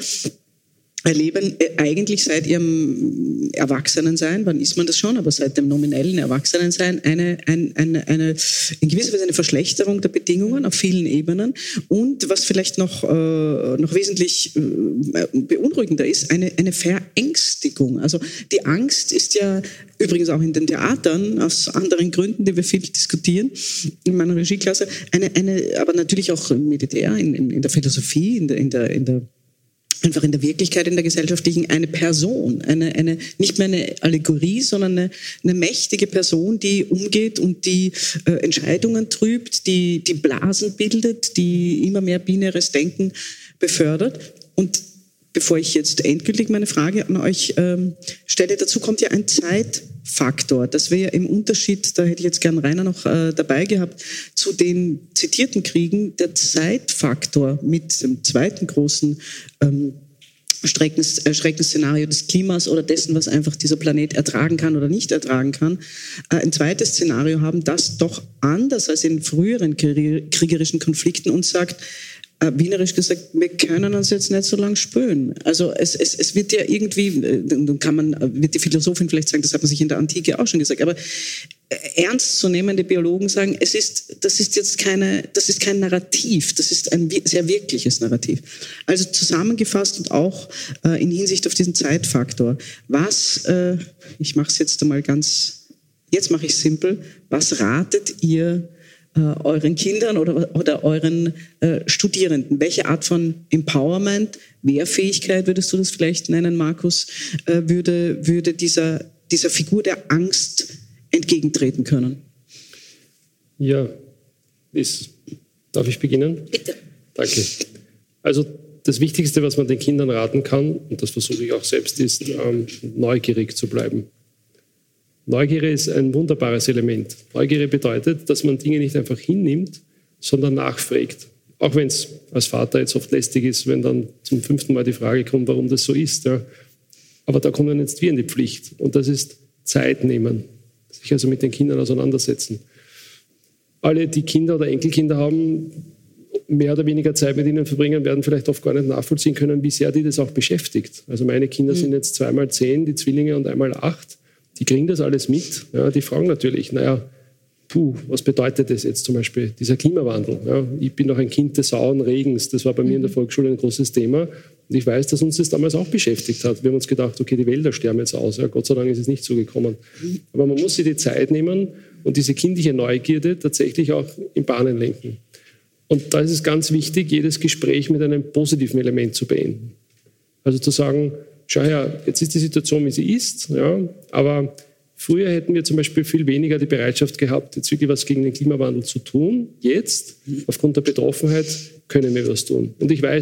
S5: erleben eigentlich seit ihrem Erwachsenensein, wann ist man das schon, aber seit dem nominellen Erwachsenensein eine, eine, eine, eine in gewisser Weise eine Verschlechterung der Bedingungen auf vielen Ebenen und was vielleicht noch, äh, noch wesentlich äh, beunruhigender ist, eine, eine Verängstigung. Also die Angst ist ja übrigens auch in den Theatern aus anderen Gründen, die wir viel diskutieren, in meiner Regieklasse, eine, eine, aber natürlich auch im Militär, in, in, in der Philosophie, in der, in der, in der einfach in der Wirklichkeit, in der gesellschaftlichen, eine Person, eine, eine, nicht mehr eine Allegorie, sondern eine, eine mächtige Person, die umgeht und die äh, Entscheidungen trübt, die, die Blasen bildet, die immer mehr binäres Denken befördert. Und bevor ich jetzt endgültig meine Frage an euch ähm, stelle, dazu kommt ja ein Zeitfaktor. Das wäre ja im Unterschied, da hätte ich jetzt gern Rainer noch äh, dabei gehabt, zu den zitierten Kriegen, der Zeitfaktor mit dem zweiten großen ähm, Schreckens, äh, Schreckensszenario des Klimas oder dessen, was einfach dieser Planet ertragen kann oder nicht ertragen kann, äh, ein zweites Szenario haben, das doch anders als in früheren kriegerischen Konflikten uns sagt, wienerisch gesagt, wir können uns jetzt nicht so lange spüren. Also es, es, es wird ja irgendwie, dann kann man, wird die Philosophin vielleicht sagen, das hat man sich in der Antike auch schon gesagt, aber ernstzunehmende Biologen sagen, es ist, das ist jetzt keine, das ist kein Narrativ, das ist ein sehr wirkliches Narrativ. Also zusammengefasst und auch äh, in Hinsicht auf diesen Zeitfaktor, was, äh, ich mache es jetzt einmal ganz, jetzt mache ich es simpel, was ratet ihr Uh, euren Kindern oder, oder euren uh, Studierenden? Welche Art von Empowerment, Wehrfähigkeit, würdest du das vielleicht nennen, Markus, uh, würde, würde dieser, dieser Figur der Angst entgegentreten können?
S7: Ja, ist, darf ich beginnen?
S6: Bitte.
S7: Danke. Also das Wichtigste, was man den Kindern raten kann, und das versuche ich auch selbst, ist, ähm, neugierig zu bleiben. Neugier ist ein wunderbares Element. Neugier bedeutet, dass man Dinge nicht einfach hinnimmt, sondern nachfragt. Auch wenn es als Vater jetzt oft lästig ist, wenn dann zum fünften Mal die Frage kommt, warum das so ist. Ja. Aber da kommen jetzt wir in die Pflicht. Und das ist Zeit nehmen. Sich also mit den Kindern auseinandersetzen. Alle, die Kinder oder Enkelkinder haben, mehr oder weniger Zeit mit ihnen verbringen, werden vielleicht oft gar nicht nachvollziehen können, wie sehr die das auch beschäftigt. Also meine Kinder mhm. sind jetzt zweimal zehn, die Zwillinge, und einmal acht. Die kriegen das alles mit. Ja, die fragen natürlich, naja, puh, was bedeutet das jetzt zum Beispiel, dieser Klimawandel? Ja, ich bin noch ein Kind des sauren Regens, das war bei mir in der Volksschule ein großes Thema. Und ich weiß, dass uns das damals auch beschäftigt hat. Wir haben uns gedacht, okay, die Wälder sterben jetzt aus. Ja, Gott sei Dank ist es nicht so gekommen. Aber man muss sich die Zeit nehmen und diese kindliche Neugierde tatsächlich auch in Bahnen lenken. Und da ist es ganz wichtig, jedes Gespräch mit einem positiven Element zu beenden. Also zu sagen, schau her, jetzt ist die Situation, wie sie ist, ja, aber früher hätten wir zum Beispiel viel weniger die Bereitschaft gehabt, jetzt wirklich was gegen den Klimawandel zu tun. Jetzt, aufgrund der Betroffenheit, können wir was tun. Und ich weiß,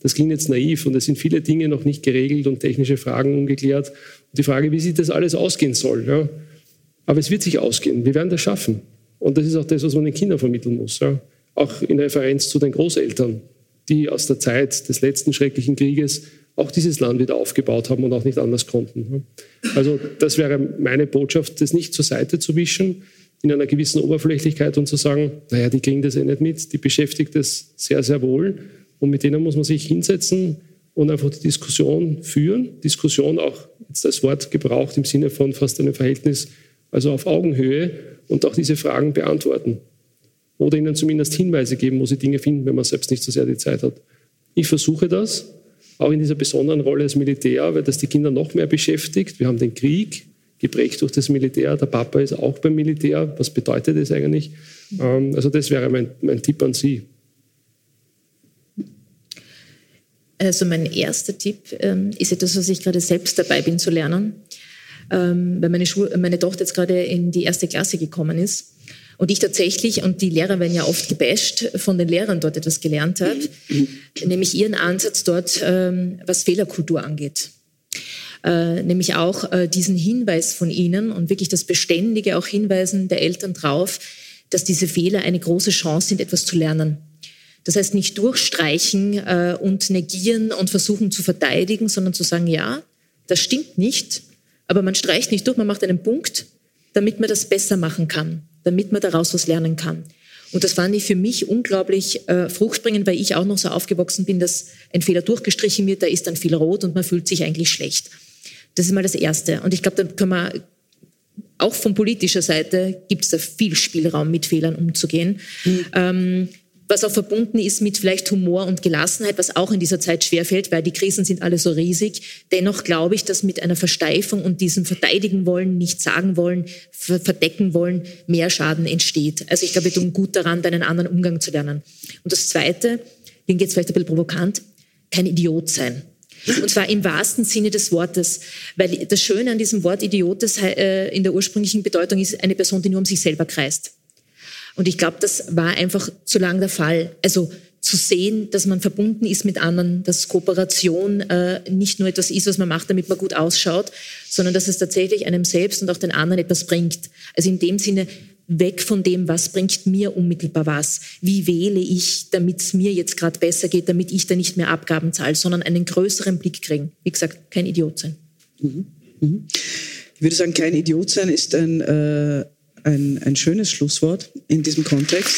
S7: das klingt jetzt naiv und es sind viele Dinge noch nicht geregelt und technische Fragen ungeklärt. Und die Frage, wie sich das alles ausgehen soll. Ja. Aber es wird sich ausgehen. Wir werden das schaffen. Und das ist auch das, was man den Kindern vermitteln muss. Ja. Auch in Referenz zu den Großeltern, die aus der Zeit des letzten schrecklichen Krieges auch dieses Land wieder aufgebaut haben und auch nicht anders konnten. Also das wäre meine Botschaft, das nicht zur Seite zu wischen, in einer gewissen Oberflächlichkeit und zu sagen, naja, die kriegen das eh nicht mit, die beschäftigt das sehr, sehr wohl und mit denen muss man sich hinsetzen und einfach die Diskussion führen. Diskussion auch jetzt als Wort gebraucht im Sinne von fast einem Verhältnis, also auf Augenhöhe und auch diese Fragen beantworten. Oder ihnen zumindest Hinweise geben, wo sie Dinge finden, wenn man selbst nicht so sehr die Zeit hat. Ich versuche das, auch in dieser besonderen Rolle als Militär, weil das die Kinder noch mehr beschäftigt. Wir haben den Krieg, geprägt durch das Militär. Der Papa ist auch beim Militär. Was bedeutet das eigentlich? Also das wäre mein, mein Tipp an Sie.
S6: Also mein erster Tipp ähm, ist etwas, was ich gerade selbst dabei bin zu lernen, ähm, weil meine, Schul- meine Tochter jetzt gerade in die erste Klasse gekommen ist. Und ich tatsächlich, und die Lehrer werden ja oft gebasht, von den Lehrern dort etwas gelernt habe, nämlich ihren Ansatz dort, ähm, was Fehlerkultur angeht. Äh, nämlich auch äh, diesen Hinweis von ihnen und wirklich das beständige auch Hinweisen der Eltern drauf, dass diese Fehler eine große Chance sind, etwas zu lernen. Das heißt, nicht durchstreichen äh, und negieren und versuchen zu verteidigen, sondern zu sagen, ja, das stimmt nicht, aber man streicht nicht durch, man macht einen Punkt, damit man das besser machen kann, damit man daraus was lernen kann. Und das fand ich für mich unglaublich äh, fruchtbringend, weil ich auch noch so aufgewachsen bin, dass ein Fehler durchgestrichen wird, da ist dann viel rot und man fühlt sich eigentlich schlecht. Das ist mal das Erste. Und ich glaube, da können wir, auch von politischer Seite, gibt es da viel Spielraum, mit Fehlern umzugehen. Mhm. Ähm, was auch verbunden ist mit vielleicht Humor und Gelassenheit, was auch in dieser Zeit schwerfällt, weil die Krisen sind alle so riesig. Dennoch glaube ich, dass mit einer Versteifung und diesem Verteidigen wollen, nicht sagen wollen, verdecken wollen, mehr Schaden entsteht. Also ich glaube, wir tun gut daran, da einen anderen Umgang zu lernen. Und das Zweite, den geht es vielleicht ein bisschen provokant, kein Idiot sein. Und zwar im wahrsten Sinne des Wortes. Weil das Schöne an diesem Wort Idiot das, äh, in der ursprünglichen Bedeutung ist eine Person, die nur um sich selber kreist. Und ich glaube, das war einfach zu lang der Fall. Also zu sehen, dass man verbunden ist mit anderen, dass Kooperation äh, nicht nur etwas ist, was man macht, damit man gut ausschaut, sondern dass es tatsächlich einem selbst und auch den anderen etwas bringt. Also in dem Sinne weg von dem, was bringt mir unmittelbar was? Wie wähle ich, damit es mir jetzt gerade besser geht, damit ich da nicht mehr Abgaben zahle, sondern einen größeren Blick kriegen. Wie gesagt, kein Idiot sein.
S5: Mhm. Mhm. Ich würde sagen, kein Idiot sein ist ein... Äh Ein, ein schönes Schlusswort in diesem Kontext.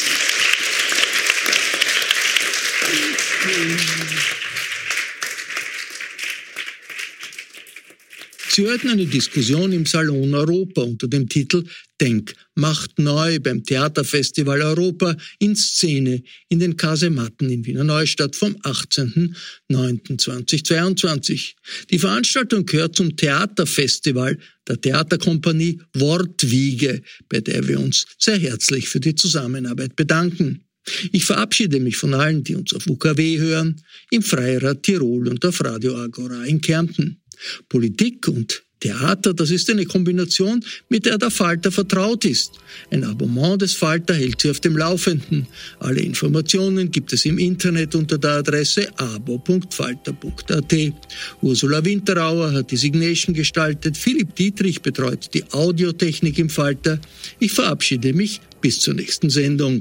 S4: Sie hörten eine Diskussion im Salon Europa unter dem Titel Denk, macht neu beim Theaterfestival Europa in Szene in den Kasematten in Wiener Neustadt vom achtzehnten neunten zweitausendzweiundzwanzig. Die Veranstaltung gehört zum Theaterfestival der Theaterkompanie Wortwiege, bei der wir uns sehr herzlich für die Zusammenarbeit bedanken. Ich verabschiede mich von allen, die uns auf U K W hören, im Freirad Tirol und auf Radio Agora in Kärnten. Politik und Theater, das ist eine Kombination, mit der der Falter vertraut ist. Ein Abonnement des Falter hält Sie auf dem Laufenden. Alle Informationen gibt es im Internet unter der Adresse abo punkt falter punkt a t. Ursula Winterauer hat die Signation gestaltet, Philipp Dietrich betreut die Audiotechnik im Falter. Ich verabschiede mich bis zur nächsten Sendung.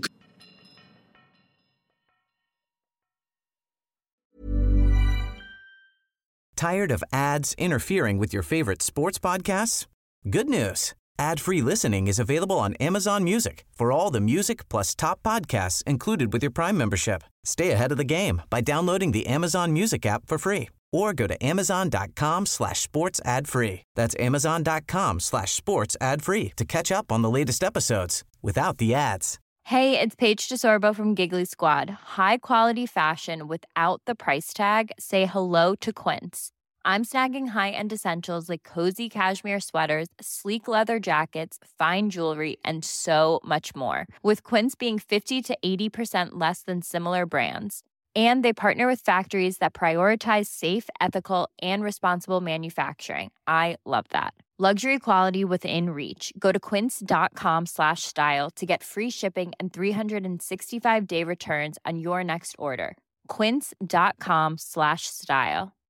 S9: Tired of ads interfering with your favorite sports podcasts? Good news. Ad-free listening is available on Amazon Music for all the music plus top podcasts included with your Prime membership. Stay ahead of the game by downloading the Amazon Music app for free or go to amazon.com slash sports ad free. That's amazon.com slash sports ad free to catch up on the latest episodes without the ads.
S10: Hey, it's Paige DeSorbo from Giggly Squad. High quality fashion without the price tag. Say hello to Quince. I'm snagging high-end essentials like cozy cashmere sweaters, sleek leather jackets, fine jewelry, and so much more. With Quince being fifty to eighty percent less than similar brands. And they partner with factories that prioritize safe, ethical, and responsible manufacturing. I love that. Luxury quality within reach. Go to quince.com slash style to get free shipping and three sixty-five day returns on your next order. quince.com slash style.